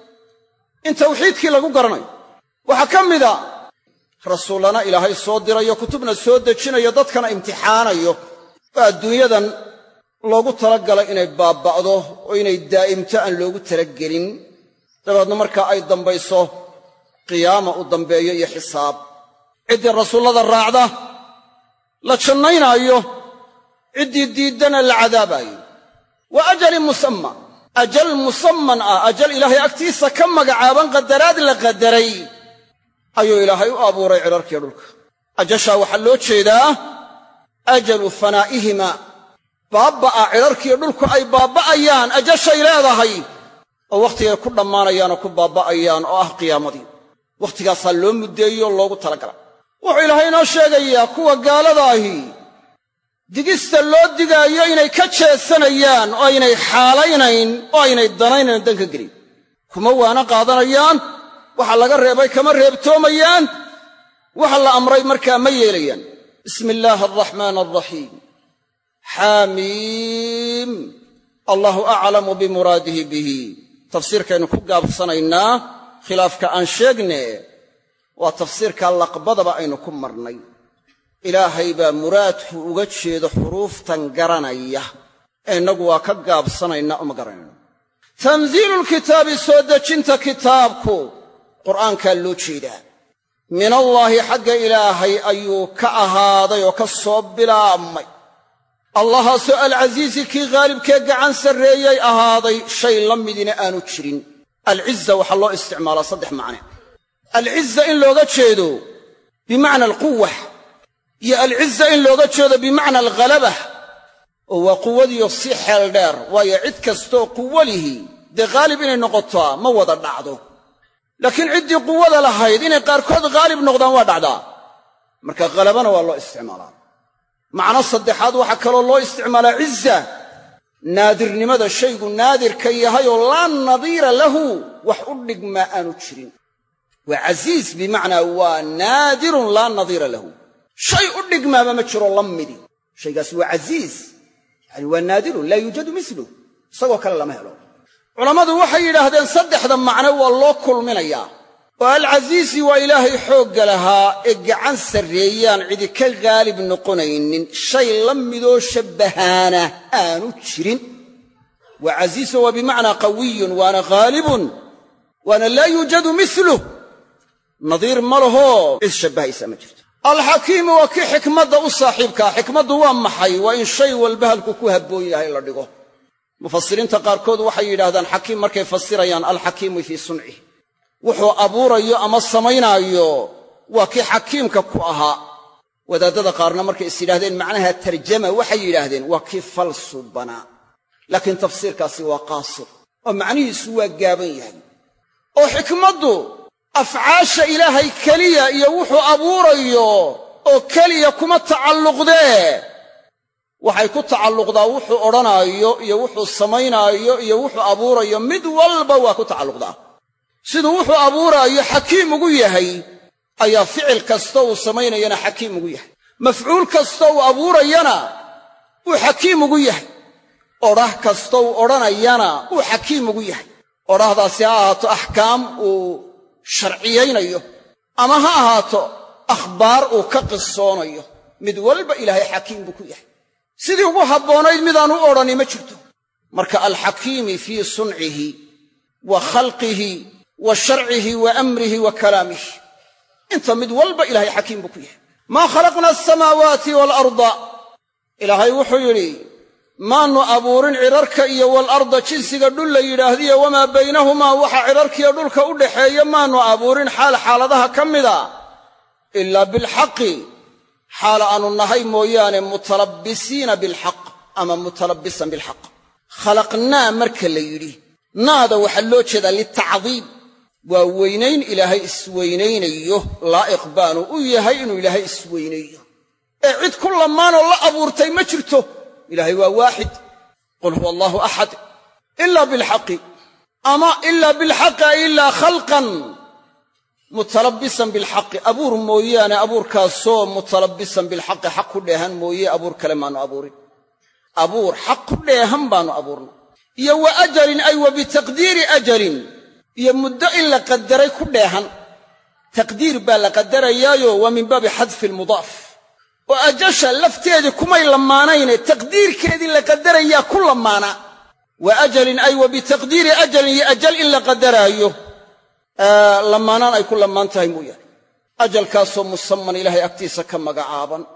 in tawxiidkii lagu garanayo waxaa ka mida rasuullana ilaahay soo dirayo kutubna soo dejinayo dadkana imtixaanayo oo adduunyadan loogu talagalay inay baabba'do oo inay daa'imto aan loogu talagelin dabeedna markaa ay dambayso qiyaama u dambeeyo iyo xisaab ciddii rasuullada raacda la jannaynaayo ciddii diiddana la cadaabaayo wa ajalin musamma ajal musamman ah ajal ilaahay agtiisa ka magacaaban qadaraad la qadaray ayuu ilaahay u abuuray cirarkiyo dhulka ajashaa waxaa loo jeedaa ajalu fanaa'ihima baabba'a cirarkiyo dhulku ay baabba'ayaan ajashay leedahay oo wakhtigay ku dhammaanayaan oo ku baabba'ayaan oo ah qiyaamadii wakhtigaasaa loo muddeeyo oo loogu talagalay wuxuu ilaahay inoo sheegayaa kuwa gaalada ahi digista loo digaayo inay ka jeesanayaan oo aynay xaalaynayn oo aynay danaynayn danka gelin kuma waana qaadanayaan waxa laga reebay kama reebtoomayaan waxa la amray markaa ma yeelayaan bismi illaahi alraxmaan alraxiim xaamiim allahu aclamu bimuraadihi bihi tafsiirkaynu ku gaabsanaynaa khilaafka aan sheegne waa tafsiirka laqbadaba aynu ku marnay ilaahay baa muraadku uga jeedo xuruuftan garanaya ee innagu waa ka gaabsanaynaa uma garanayno tanziilu lkitaabi soo dejinta kitaabku qur'aankaa loo jeedaa min allaahi xagga ilaahay ayuu ka ahaaday oo ka soo bilaabmay allahaasoo alcasiisi kii haalibkee gacan sarreeyey ahaaday shay la midina aanu jirin alciza waxaa loo isticmaalaa saddex macne alciza in looga jeedo bimacna alquwa iyo alciza in looga jeedo bimacna alghalabah oo waa quwadiyo si xeel dheer waayo cid kastoo quwo lihi dee haalib inay noqotaa ma wada dhacdo laakiin ciddii quwada lahayd inay qaarkood haalib noqdaan waa dhacdaa marka halabana waa loo isticmaalaa macno saddexaad waxaa kaloo loo isticmaalaa ciza naadirnimada shaygu naadirka yahay oo laa nadiira lahu wax u dhigmaa aanu jirin وعزيز بمعنى ونادر لا نظير له شيء أدق ما مجر لمدي شيء قاس وعزيز يعني ونادر لا يوجد مثله سوى كلا ما هلو علماء وحي لهذين صدح ذا معنى والله كل من إياه والعزيز وإلهي حق لها إجعان سريان عدي كالغالب نقنين شيء لمدو شبهانا آنو تشرين وعزيز وبمعنى قوي وانا غالب وانا لا يوجد مثله نظير مره إذ شبه إسامجرت الحكيم وكي حكمة أصاحبك حكمة وامحي وإن شيء والبهلك كهبوية إلا دقوه مفسرين تقاركود وحي هذا حكيم مركي يفسريان الحكيم في صنعه وحو أبوريو أما السمينايو وكي حكيمك كوها وذا ذا قارنا مركي استلاهدين معناها ترجمة وحي لهذين وكي فلسو بنا لكن تفسير كاسوا قاصر ومعنيه سوى قابين يعني وحكمته أفعاش إلهي كلية يوحو أبوريو وكلية كما تعلق ده waxay ku tacalluqdaa wuxuu oranayo iyo wuxuu samaynayo iyo wuxuu abuurayo mid walba waa ku tacalluqdaa sidoo wuxuu abuurayo xakiim ugu yahay ayaa ficil kasto uu samaynayna xakiim ugu yahay mafcuul kasto uu abuurayana uu xakiim ugu yahay orah kasto uu oranayana uu xakiim ugu yahay orahdaasi ha ahaato ahkaam uu sharciyaynayo ama ha ahaato akhbaar uu ka qissoonayo mid walba ilaahay xakiim buu ku yahay sidii ugu habboonayd midaan u odhani ma jirto marka alxakiimi fii suncihi wa khalqihi wa sharcihi wa amrihi wa kalaamihi inta mid walba ilaahay xakiim buu ku yahay maa khalaqna asamaawaati waalarda ilaahay wuxuu yidhi maannu abuurin cirarka iyo waalarda jinsiga dhul la yidhaahdiyo wamaa baynahumaa waxa cirarkiiyo dhulka u dhaxeeya maannu abuurin xaal xaaladaha ka mida ilaa bilxaqi حال أن النهي مويان متلبسين بالحق أما متلبسا بالحق خلقنا مركا ليري نادا وحلوش ذا للتعظيم ووينين إلهي اسوينين أيه لا إقبان ويهين إلهي اسوينين أيه اعد كل ما الله أبورتي مجرته إلهي واحد قل هو الله أحد إلا بالحق أما إلا بالحق إلا خلقا متلبسا بالحق أبور مويانا أبور كاسو متلبسا بالحق حق لهن مويا أبور كلمان أبوري أبور حق لهن بانو أبورنا يو أجل أي وبتقدير أجل يمد إلا قدري كلهن تقدير بالا قدر يايو ومن باب حذف المضاف وأجش لفتيد كمي لمانين تقدير كيدي لقدر يا كل مانا وأجل أي وبتقدير أجل أجل إلا قدر يايو آه لمانان أي كل لمان تاي مويا أجل كاسو مسمى إلهي أكتيسا كما قعابا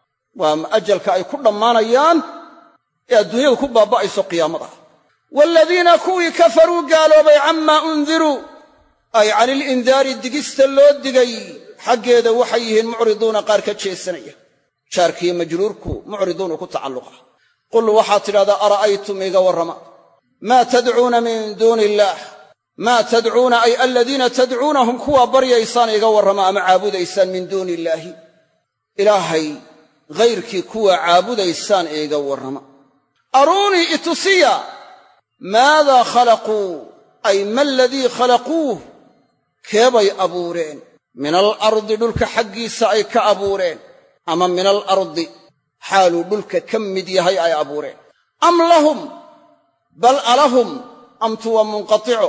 وأجل كأي كل لمان أيان يا الدنيا كبا بائسو قيامها والذين كوي كفروا قالوا بي عما أنذروا أي عن الإنذار الدقست اللود دقي حق يدا وحيهن معرضون قاركة شيء السنية شاركي مجروركو معرضون كتعلقها قل وحاطر هذا أرأيتم إيغا والرما ما تدعون من دون الله ما تدعون أي الذين تدعونهم كوا بريا إيسان إيغا والرما أما عابد إيسان من دون الله إلهي غيرك كوا عابد إيسان إيغا والرما أروني إتسيا ماذا خلقوا أي ما الذي خلقوه كيبي أبورين من الأرض دلك حقي سأي كأبورين أما من الأرض حال دلك كم ديهي أي أبورين أم لهم بل ألهم أم تو منقطع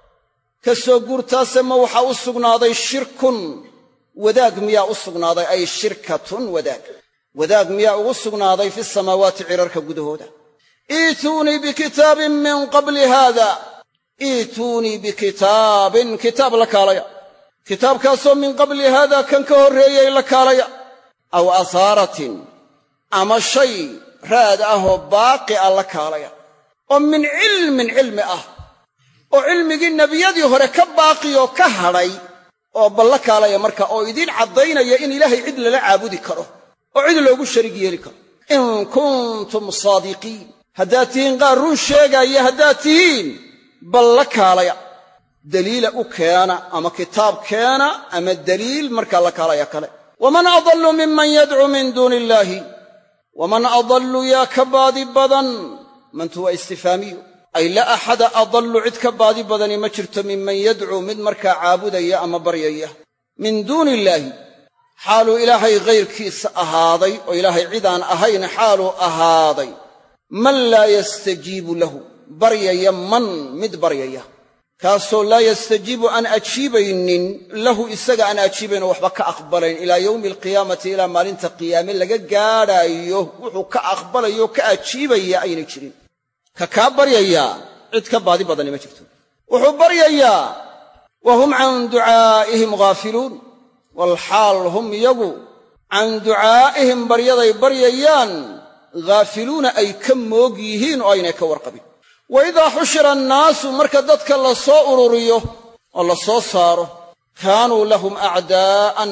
كسوغور تاسم وحا أسقناضي شرك وذاك ميا أسقناضي أي شركة وذاك وذاك ميا أسقناضي في السماوات عررك قدهودا ايتوني بكتاب من قبل هذا ايتوني بكتاب كتاب لك عليا كتاب كاسو من قبل هذا كان كهرية لك عليا أو أثارة أما شيء راد أهو باقي لك عليا ومن علم علم أه وعلم النبي يظهر كباقي وكهري وبلك عليا مركا أو يدين عضينا يا إن إلهي عدل لا عابدي كره وعدل له الشرقية لك إن كنتم صادقين هداتين قارون شيغا يا هداتين بلك عليا دليل أكيانا أما كتاب كيانا أما الدليل مركا لك عليا كلا ومن أضل ممن يدعو من دون الله ومن أضل يا كبادي بدن من هو استفهامي ay la axada adallu cid ka baadi badani ma jirto minman yadcuu mid markaa caabudaya ama baryaya min duuni illaahi xaaluu ilaahay hayrkiisa ahaaday oo ilaahay cidaan ahayn xaaluu ahaaday man laa yastajiibu lahu baryaya man mid baryaya kaasoo laa yastajiibu aan ajiibaynin lahu isaga aan ajiibaynoo waxba ka aqbalayn ilaa yowmi alqiyaamati ilaa maalinta qiyaame laga gaadhaayo wuxuu ka aqbalayo ka ajiibaya aynay jirin ka kaa baryayaa cid ka baadi badani ma jirto wuxuu baryayaa wa hum can ducaa'ihim ghaafiluun walxaal hum iyagu can ducaa'ihim baryaday baryayaan ghaafiluuna ay ka moog yihiin oo aynay ka warqabin wa idaa xushira annaasu marka dadka la soo ururiyo oo la soo saaro kaanuu lahum acdaa'an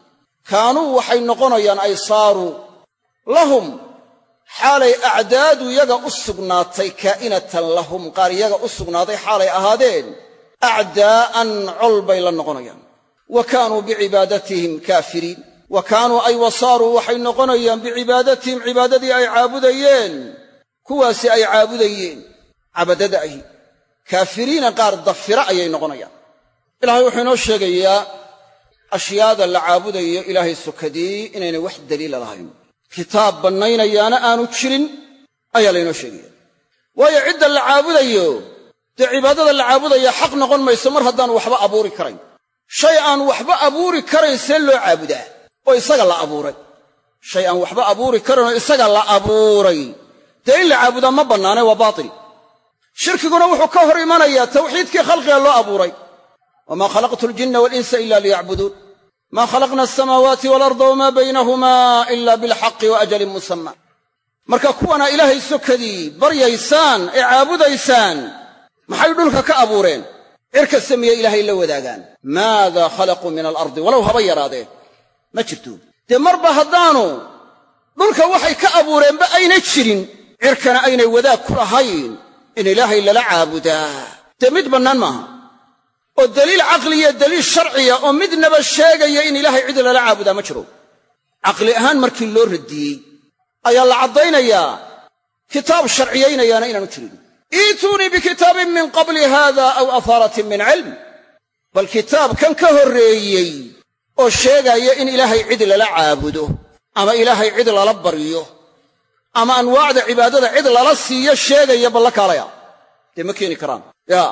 kaanuu waxay noqonayaan ay saaruu lahum xaalay acdaadu yaga u sugnaatay kaa'inatan lahum qaar yaga u sugnaaday xaalay ahaadeen acdaa'an col bay la noqonayaan wa kaanuu bicibaadatihim kaafiriin wa kaanuu ay wasaaruu waxay noqonayaan bicibaadatihim cibaadadii ay caabudayeen kuwaasi ay caabudayeen cabadada ahi kaafiriina qaar dafira ayay noqonayaan ilaahay wuxuu inoo sheegayaa ashyaada la caabudayo ilaahay sokadii inaynay wax daliila lahayn kitaab bannaynayaana aanu jirin ayaa laynoo sheegaya waayo cidda la caabudayo dee cibaadada la caabudaya xaq noqon mayso mar haddaanu waxba abuuri karayn shay aan waxba abuuri karayn see loo caabudaa oo isaga la abuuray shay aan waxba abuuri karayn oo isaga la abuuray dee in la caabudaa ma bannaane waa baatil shirkiguna wuxuu ka hor imanayaa tawxiidkii khalqiga loo abuuray wamaa khalaqtu aljinna waalinsa ila liyacbuduun maa khalaqna alsamaawaati waalarda wamaa baynahumaa ila bilxaqi wa ajalin musamma marka kuwana ilaahay sokadii baryaysaan ee caabudaysaan maxay dhulka ka abuureen cirka samiyey ilaahay la wadaagaan maadaa khalaquu min alardi walow haba yaraadeen ma jirto dee marba haddaanu dhulka waxay ka abuureenba aynay jirin cirkana aynay wadaag ku lahayn in ilaahay lala caabudaa dee mid bannaan maaha oo daliil caqliya daliil sharciya oo midnaba sheegaya in ilaahay cid lala caabudaa ma jiro caqli ahaan markii loo radiyey ayaa la caddaynayaa kitaab sharciyaynayaana inaanu jirin iituunii bikitaabin min qabli haada aw ahaaratin min cilm bal kitaab kan ka horreeyey oo sheegaya in ilaahay cid lala caabudo ama ilaahay cid lala baryo ama anwaacda cibaadada cid lala siiyo sheegaya balla kaalaya dee ma keeni karaan yaa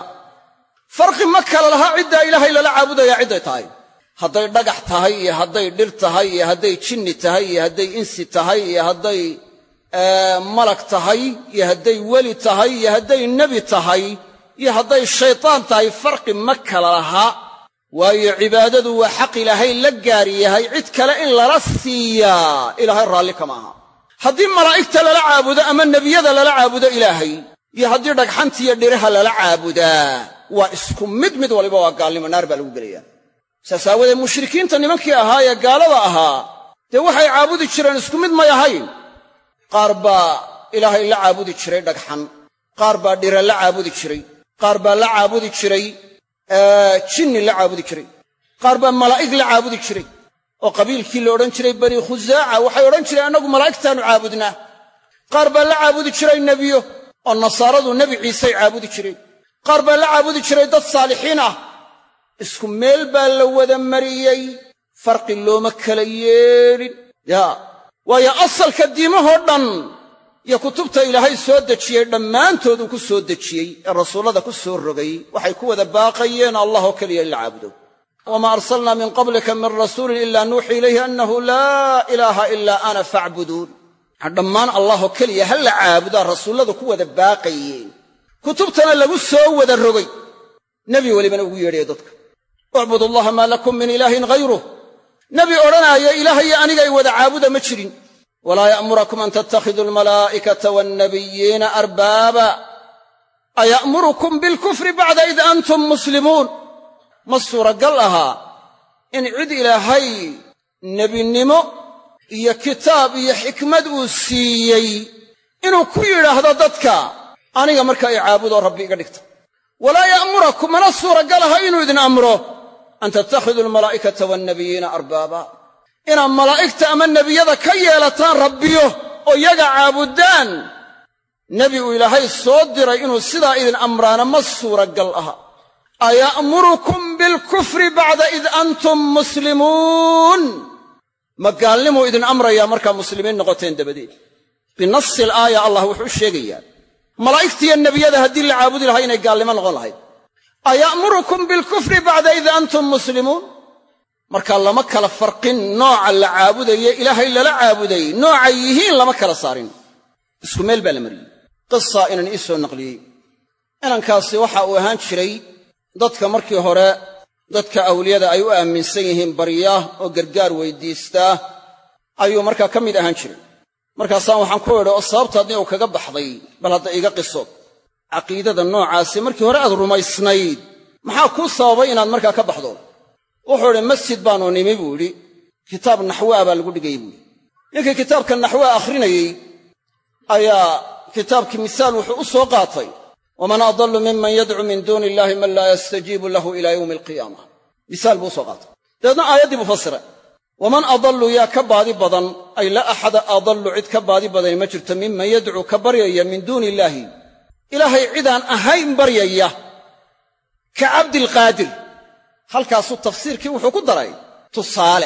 farqi ma kala lahaa ciddaa ilaahay lala caabudayaa cidday tahay hadday dhagax tahay iyo hadday dhir tahay iyo hadday jinni tahay iyo hadday insi tahay iyo hadday malag tahay iyo hadday weli tahay iyo hadday nebi tahay iyo hadday shaytaan tahay farqi ma kala lahaa waayo cibaadadu waa xaq ilaahay la gaar yahay cid kale in lala siiyaa ilaahay raalli kama aha haddii malaa'igta lala caabudo ama nebiyada lala caabudo ilaahay iyo haddii dhagxantiiyo dhiraha lala caabudaa waa isku mid mid waliba waa gaalnimo naar baa lagu gelayaa saas aawadeed mushrikiinta nimankii ahaa ee gaalada ahaa dee waxay caabudi jireen isku mid may ahayn qaar baa ilaahay la caabudi jiray dhagxan qaar baa dhira la caabudi jiray qaar baa la caabudi jiray jinni la caabudi jiray qaar baa malaa'ig la caabudi jiray oo qabiilkii la odhan jiray bani khusaaca waxay odhan jireen annagu malaa'igtaannu caabudnaa qaar baa la caabudi jiray nebiyo oo nasaaradu nebi ciisey caabudi jireen qaar baa la caabudi jiray dad saalixiin ah isku meel baa la wada mariyey farqi looma kala yeelin yaa waayo asalka diimahoo dhan iyo kutubta ilaahay soo dejiyey dhammaantood uu ku soo dejiyey ee rasuullada ku soo rogay waxay ku wada baaqayeen allah oo keliya in la caabudo wamaa arsalnaa min qablika min rasuulin ilaa nuuxii ilayhi annahu laa ilaaha ilaa ana facbuduun dhammaan allahoo keliya ha la caabudaa rasuulladu ku wada baaqayeen kutubtana lagu soo wada rogay nebi welibana ugu yeedhaya dadka ucbudu allaha maa lakum min ilaahin hayruh nebi odhanaaya ilaahayo anigay wada caabuda ma jirin walaa ya'murakum an tattakhiduu almalaa'ikata waannabiyiina arbaaba aya'murukum bilkufri bacda id antum muslimuun ma suuragal ahaa in cid ilaahay nebinimo iyo kitaab iyo xikmad uu siiyey inuu ku yidhaahdo dadka aniga markaa i caabudoo rabbi iga dhigta walaa ya'murakum mana suuragal aha inuu idin amro an tattakhiduu almalaa'ikata waannabiyiina arbaaba inaad malaa'igta ama nebiyada ka yeelataan rabbiyo oo yaga caabuddaan nebi uu ilaahay soo diray inuu sidaa idin amraana ma suuragal aha aya'murukum bilkufri bacda id antum muslimuun ma gaalnimuu idin amrayaa markaa muslimiin noqoteen dabadeed binasi alaaya allah wuxuu u sheegayaa malaa'igtiiyo nebiyada haddii la caabudi lahaa inay gaalnimo noqon lahayd aya'murukum bilkufri bacda id antum muslimuun markaa lama kala farqin nooca la caabudaye ilaahay lala caabudayey noocay yihiin lama kala saarin isku meel baa la mariyey qisa inaan ii soo naqliyey inankaasi waxa uu ahaan jiray dadka markii hore dadka awliyada ay u aaminsan yihiin baryaa oo gargaar weyddiistaa ayuu markaa ka mid ahaan jiray markaasaan waxaan ku idhi oo sababta haddii uu kaga baxday bal hadda iiga qiso caqiidada noocaasi markii hore aad rumaysnayd maxaa kuu sababay inaad markaa ka baxdo wuxuu idhi masjid baanu nimi buu idhi kitaab naxwaa baa lagu dhigayey buuhi ninkii kitaabka naxwaa akhrinayey ayaa kitaabkii misaal wuxuu u soo qaatay waman adallu miman yadcu min duuni illaahi man laa yastajiibu lahu ilaa yowmi alqiyaama misaal buu u soo qaatay dabeedna aayaddii buu fasiray waman adallu yaa ka baadi badan ay la axada adallu cid ka baadi badani ma jirto miman yadcuu ka baryaya min duuni illaahi ilaahay cidaan ahayn baryaya ka cabdilqaadir halkaasuu tafsiirkii wuxuu ku daray tusaale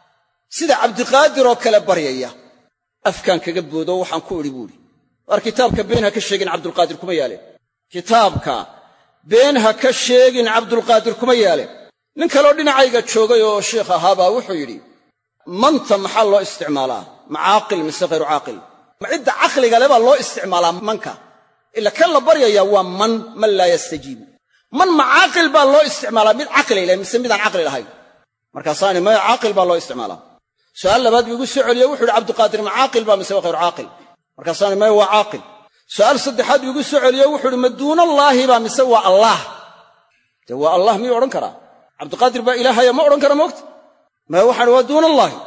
sida cabdiqaadir oo kale baryaya afkaan kaga boodo waxaan ku idhi buuhi waar kitaabka been ha ka sheegin cabdulqaadir kuma yaale kitaabka been ha ka sheegin cabdulqaadir kuma yaale nin kaloo dhinacayga joogay oo sheikh ahaabaa wuxuu yidhi manta maxaa loo isticmaalaa ma caaqil mise hayru caaqil ma cidda caqliga le baa loo isticmaalaa manka ila kan la baryayaa waa man man laa yastajiibu man ma caaqil baa loo isticmaalaa mid caqli leh mise midaan caqli lahayn markaasaani maya caaqil baa loo isticmaalaa su'aal labaad buu igu soo celiye wuxu uhi cabdiqaadir ma caaqil baa mise waa hayru caaqil markaasaani maya waa caaqil su'aal saddexaad buu igu soo celiye wuxuu uhi ma duunallaahi baa mise waa allaah dee waa allah miyuu odhan karaa cabdiqaadir baa ilaahaya ma odhan kara moogta maya waxaan waa duunallaahi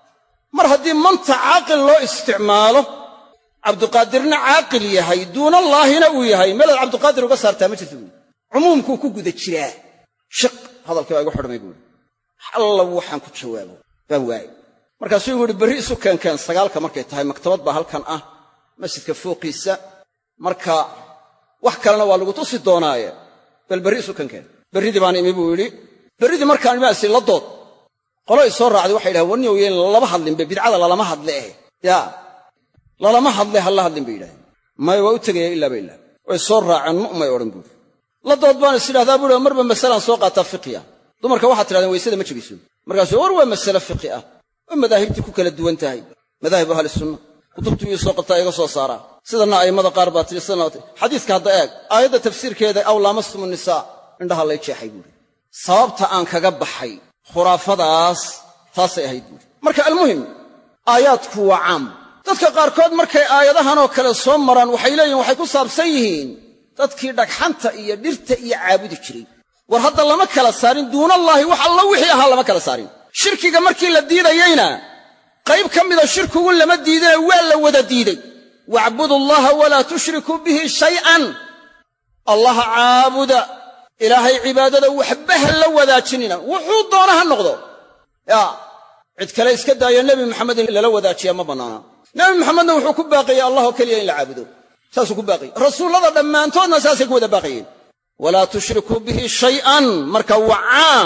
mar haddii manta caaqil loo isticmaalo cabdiqaadirna caaqil yahay duunallaahina uu yahay meelaad cabdiqaadir uga saartaa ma jirto buui cumuumkuu ku guda jiraa shiq hadalkii baa igu xidhmay buui alla waxaan ku jawaabo baan waaye markaasuu igu uhi berri isu keenkeen sagaalka markay tahay maktabad baa halkan ah masjidka fooqiisa marka wax kalena waa lagu tusi doonaaye bal berri isu keenkeen berridii baan imi buu yidhi berridii markaan imaasi la dood qolo i soo raacday waxay yidhahen warniyow yeen lalama hadlinbe bidcada lalama hadle eh yaa lalama hadle ha la hadlin bay yidhahdeen maya waa u tegaya ilaaba ilaa way soo raaceen mu'may odhan buuri la dood baan is idhahdaa buuri marba masalaan soo qaataa fiqiya dumarka waxaad tidhahdeen waysada ma jebiso markaasuu war waa masale fiqi ah oo madaahibtii ku kala duwan tahay madaahibu ahli sunna kutubtuu ii soo qabtaa iga soo saaraa sidanna a'immada qaar baa tidhi sidana xadiiska hadda eeg aayadda tafsiirkeeda aw laamastumu nisaa indhaha lay jeexay buuri sababta aan kaga baxay khuraafadaas taasay ahayd buuri marka almuhim aayaadku waa caam dadka qaarkood markay aayadahanoo kale soo maraan waxay leeyihin waxay ku saabsan yihiin dadkii dhagxanta iyo dhirta iyo caabudi jiray war hadda lama kala saarin duunallaahi wax alla wixii ahaa lama kala saarin shirkiga markii la diidayeyna qayb ka mida shirkigu lama diidine waa la wada diiday wacbudu allaha walaa tushrikuu bihi shay'an allaha caabuda ilaahay cibaadada waxba ha la wadaajinina wuxuu doona ha noqdo yaa cid kale iska daaya nebi maxamed in lala wadaajiyaa ma bannaana nebi maxamedna wuxuu ku baaqayey allah oo keliya in la caabudo saasuu ku baaqayey rasuullada dhammaantoodna saasay ku wada baaqayeen walaa tushrikuu bihi shay'an marka waa caam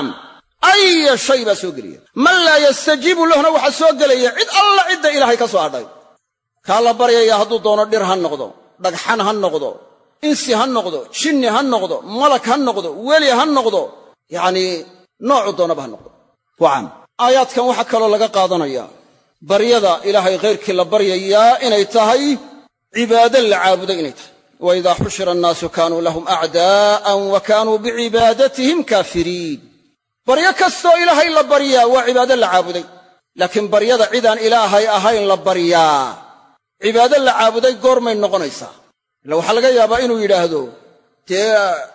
aya shay baa soo gelaya man laa yastajiibu lahuna waxaa soo gelaya cid alla cidda ilaahay ka soo hadhay kaa la baryaya hadduu doono dhir ha noqdo dhagxan ha noqdo insi ha noqdo jinni ha noqdo malag ha noqdo weli ha noqdo yacnii noocu doonaba ha noqdo waa caam aayaadkan waxaa kaloo laga qaadanayaa baryada ilaahay khayrkii la baryayaa inay tahay cibaado la caabudo inay tahay wa idaa xushira annaasu kaanuu lahum acdaa'an wa kaanuu bicibaadatihim kaafiriin baryo kastoo ilaahay la baryaa waa cibaado la caabuday laakiin baryada cidaan ilaahay ahayn la baryaa cibaado la caabuday goormay noqonaysaa ila waxaa laga yaabaa inuu yidhaahdo dee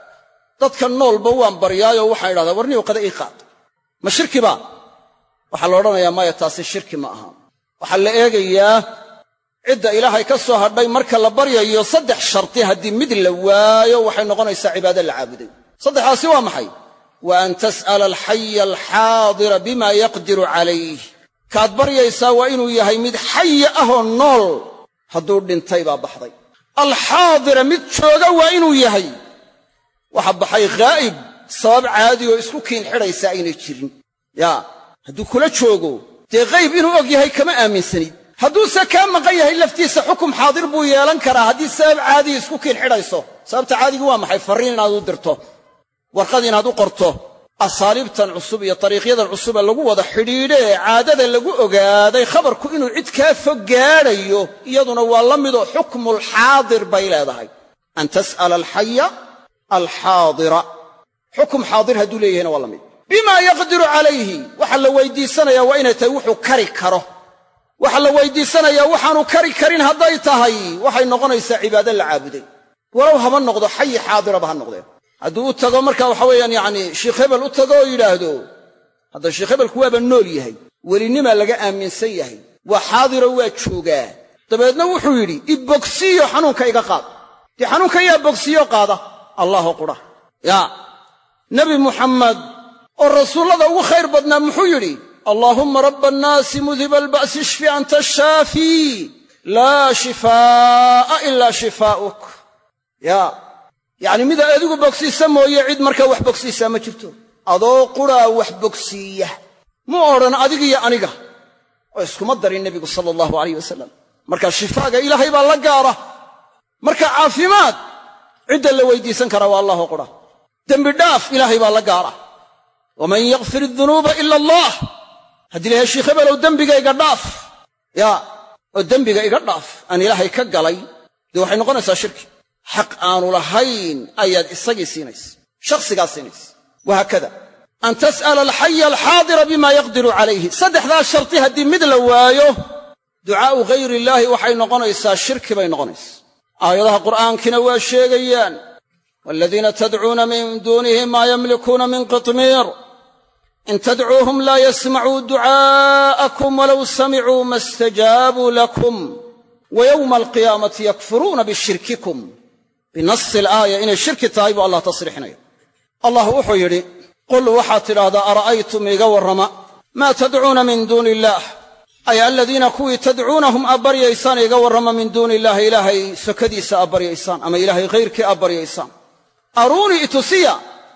dadka noolba waan baryaayoo waxaan idhahdaa warniyow qada ii qaad ma shirki baa waxaa la odhanayaa maya taasi shirki ma aha waxaa la eegayaa cidda ilaahay ka soo hadhay marka la baryayo saddex sharti haddii mid la waayo waxay noqonaysaa cibaado la caabuday saddexdaasi waa maxay wa an tas'ala alxaya alxaadira bima yaqdiru calayh kaad baryaysaa waa inuu yahay mid xaya ahoo nool hadduu dhintay baa baxday alxaadira mid jooga waa inuu yahay waxa baxay ghaa'ib sabab caadi oo isku kiin xidhaysa aynay jirin yaa hadduu kula joogo dee qayb inuu og yahay kama aaminsanid hadduuse kaa maqan yahay laftiisa xukum xaadir buu yeelan karaa haddii sabab caadiya isku kiin xidhayso sababta caadigi waa maxay farriin inaad u dirto warqad inaad u qorto asaaliibtan cusub iyo dariiqyadan cusuba lagu wada xidhiidhe ee caadada lagu ogaaday khabarku inuu cid kaa fog gaadhayo iyaduna waa la midoo xukmulxaadir bay leedahay an tas'ala alxaya alxaadira xukum xaadir hadduu leeyahayna waa la mid bimaa yaqdiru calayhi waxa la weydiisanayaa waa inay tahay wuxuu kari karo waxa la weydiisanayaa waxaanu kari karin hadday tahay waxay noqonaysaa cibaado la caabuday walow haba noqdo xayi xaadiraba ha noqdeen hadduu u tago marka waxa weeyaan yacni sheikh hebel u tago oo yidhaahdo hadda sheikh hebelku waaba nool yahay welinimaa laga aaminsan yahay waa xaadiro waa joogaa dabeedna wuxuu yidhi ibogsiyo xanuunka iga qaad dee xanuunka yaa bogsiyo qaada allahu qura yaa nebi muxammed oo rasuullada ugu khayr badnaa muxuu yidhi allaahumma rabba annaasi mudhiba alba'si ishfi anta shaafii laa shifaa'a ilaa shifaa'uk yaa yacni mida adigu bogsiisa mooye cid markaa wax bogsiisaa ma jirto adoo quraa wax bogsiiya mu odhan adigiyo aniga oo iskuma darin nebigu sala allahu alayh wasalam marka shifaaga ilaahay baa la gaara marka caafimaad cidda la weydiisan karaa waa allahu qura dembi dhaaf ilaahay baa la gaara waman yakfir adunuuba ila allah haddii lahay sheikh hebelow dembiga iga dhaaf yaa oo dembiga iga dhaaf aan ilaahay ka galay dee waxay noqonaysaa shirki xaq aanu lahayn ayaad isagii siinaysa shakhsigaa siinaysa wahaakada an tas'ala alxaya alxaadira bima yaqdiru calayhi saddexdaas sharti haddii mid la waayo ducaa'u ghayri illaahi waxay noqonaysaa shirki bay noqonaysaa aayadaha qur'aankina waa sheegayaan waaladiina tadcuuna min duunihi maa yamlikuuna min qitmiir in tadcuuhum laa yasmacuu ducaa'akum walow samicuu ma istajaabuu lakum wa yowma alqiyaamati yakfuruuna bishirkikum binasi alaaya inay shirki tahay buu allah tasriixinaya allah wuxuu yidhi qul waxaad tidhaahdaa ara'aytum iiga warrama maa tadcuuna min duuni illaah ay aladiina kuwii tadcuunahum aad baryaysaan iiga warrama min duuni illaahi ilaahay sokadiisa aad baryaysaan ama ilaahay hayrkii aad baryaysaan aruunii itusiya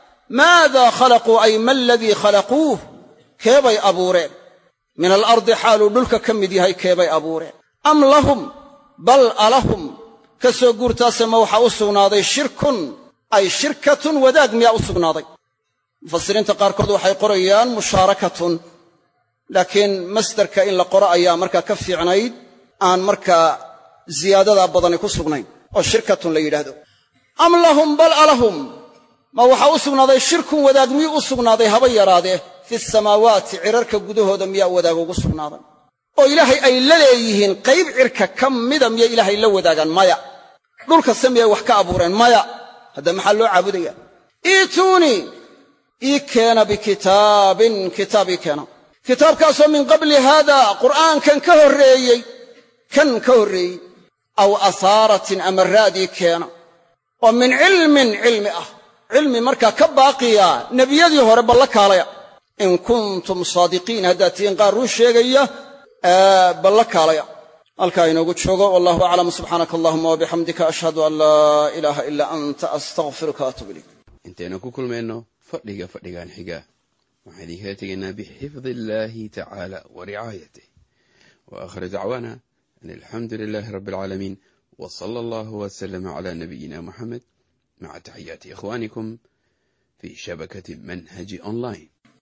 maadaa khalaquu ay ma aladii khalaquuh keebay abuureen min alardi xaaluu dhulka ka mid yahay keebay abuureen am lahum bal alahum ka soo guurtaase ma waxaa u sugnaaday shirkun ay shirkatun wadaag miyaa u sugnaaday mufasiriinta qaarkood waxay qorayaan mushaarakatun laakiin masdarka in la qoro ayaa markaa ka fiicnayd aan markaa ziyaadadaa badani ku sugnayn oo shirkatun la yidhaahdo am lahum bal alahum ma waxaa u sugnaaday shirkun wadaag miyuu u sugnaaday haba yaraadee fi samaawaati cirarka gudahooda miyaa wadaag ugu sugnaaday oo ilaahay ay la leeyihiin qayb cirka ka mida miyay ilaahay la wadaagaan maya dhulkase miyay wax ka abuureen maya hadda maxaa loo caabudaya iituunii ii keena bikitaabin kitaab ii keena kitaabkaasoo min qabli haada qur'aankan ka horreeyey kan ka horreeyey aw asaaratin ama raadii keena oo min cilmin cilmi ah cilmi markaa ka baaqiya nebiyadii hore balla kaalaya in kuntum saadiqiin haddaad tihiin qaar run sheegaya balla kaalaya halkaa inoogu joogo wallahu aclam subxaanaka allahuma wabixamdika ashhadu an laa ilaaha ilaa anta astaqfiruka waatuub ilayk intaynu ku kulmayno fadhiga fadhigan xiga waxaan idinkaga tegaynaa bixifdi illaahi tacaala wa ricaayatih wa aakhir dacwaana an alxamdu lilaahi rabbi alcaalamiin wa sala allahu wasalama calaa nabiyina muxamed maca taxiyaati ikhwaanikum fii shabakati manhaji online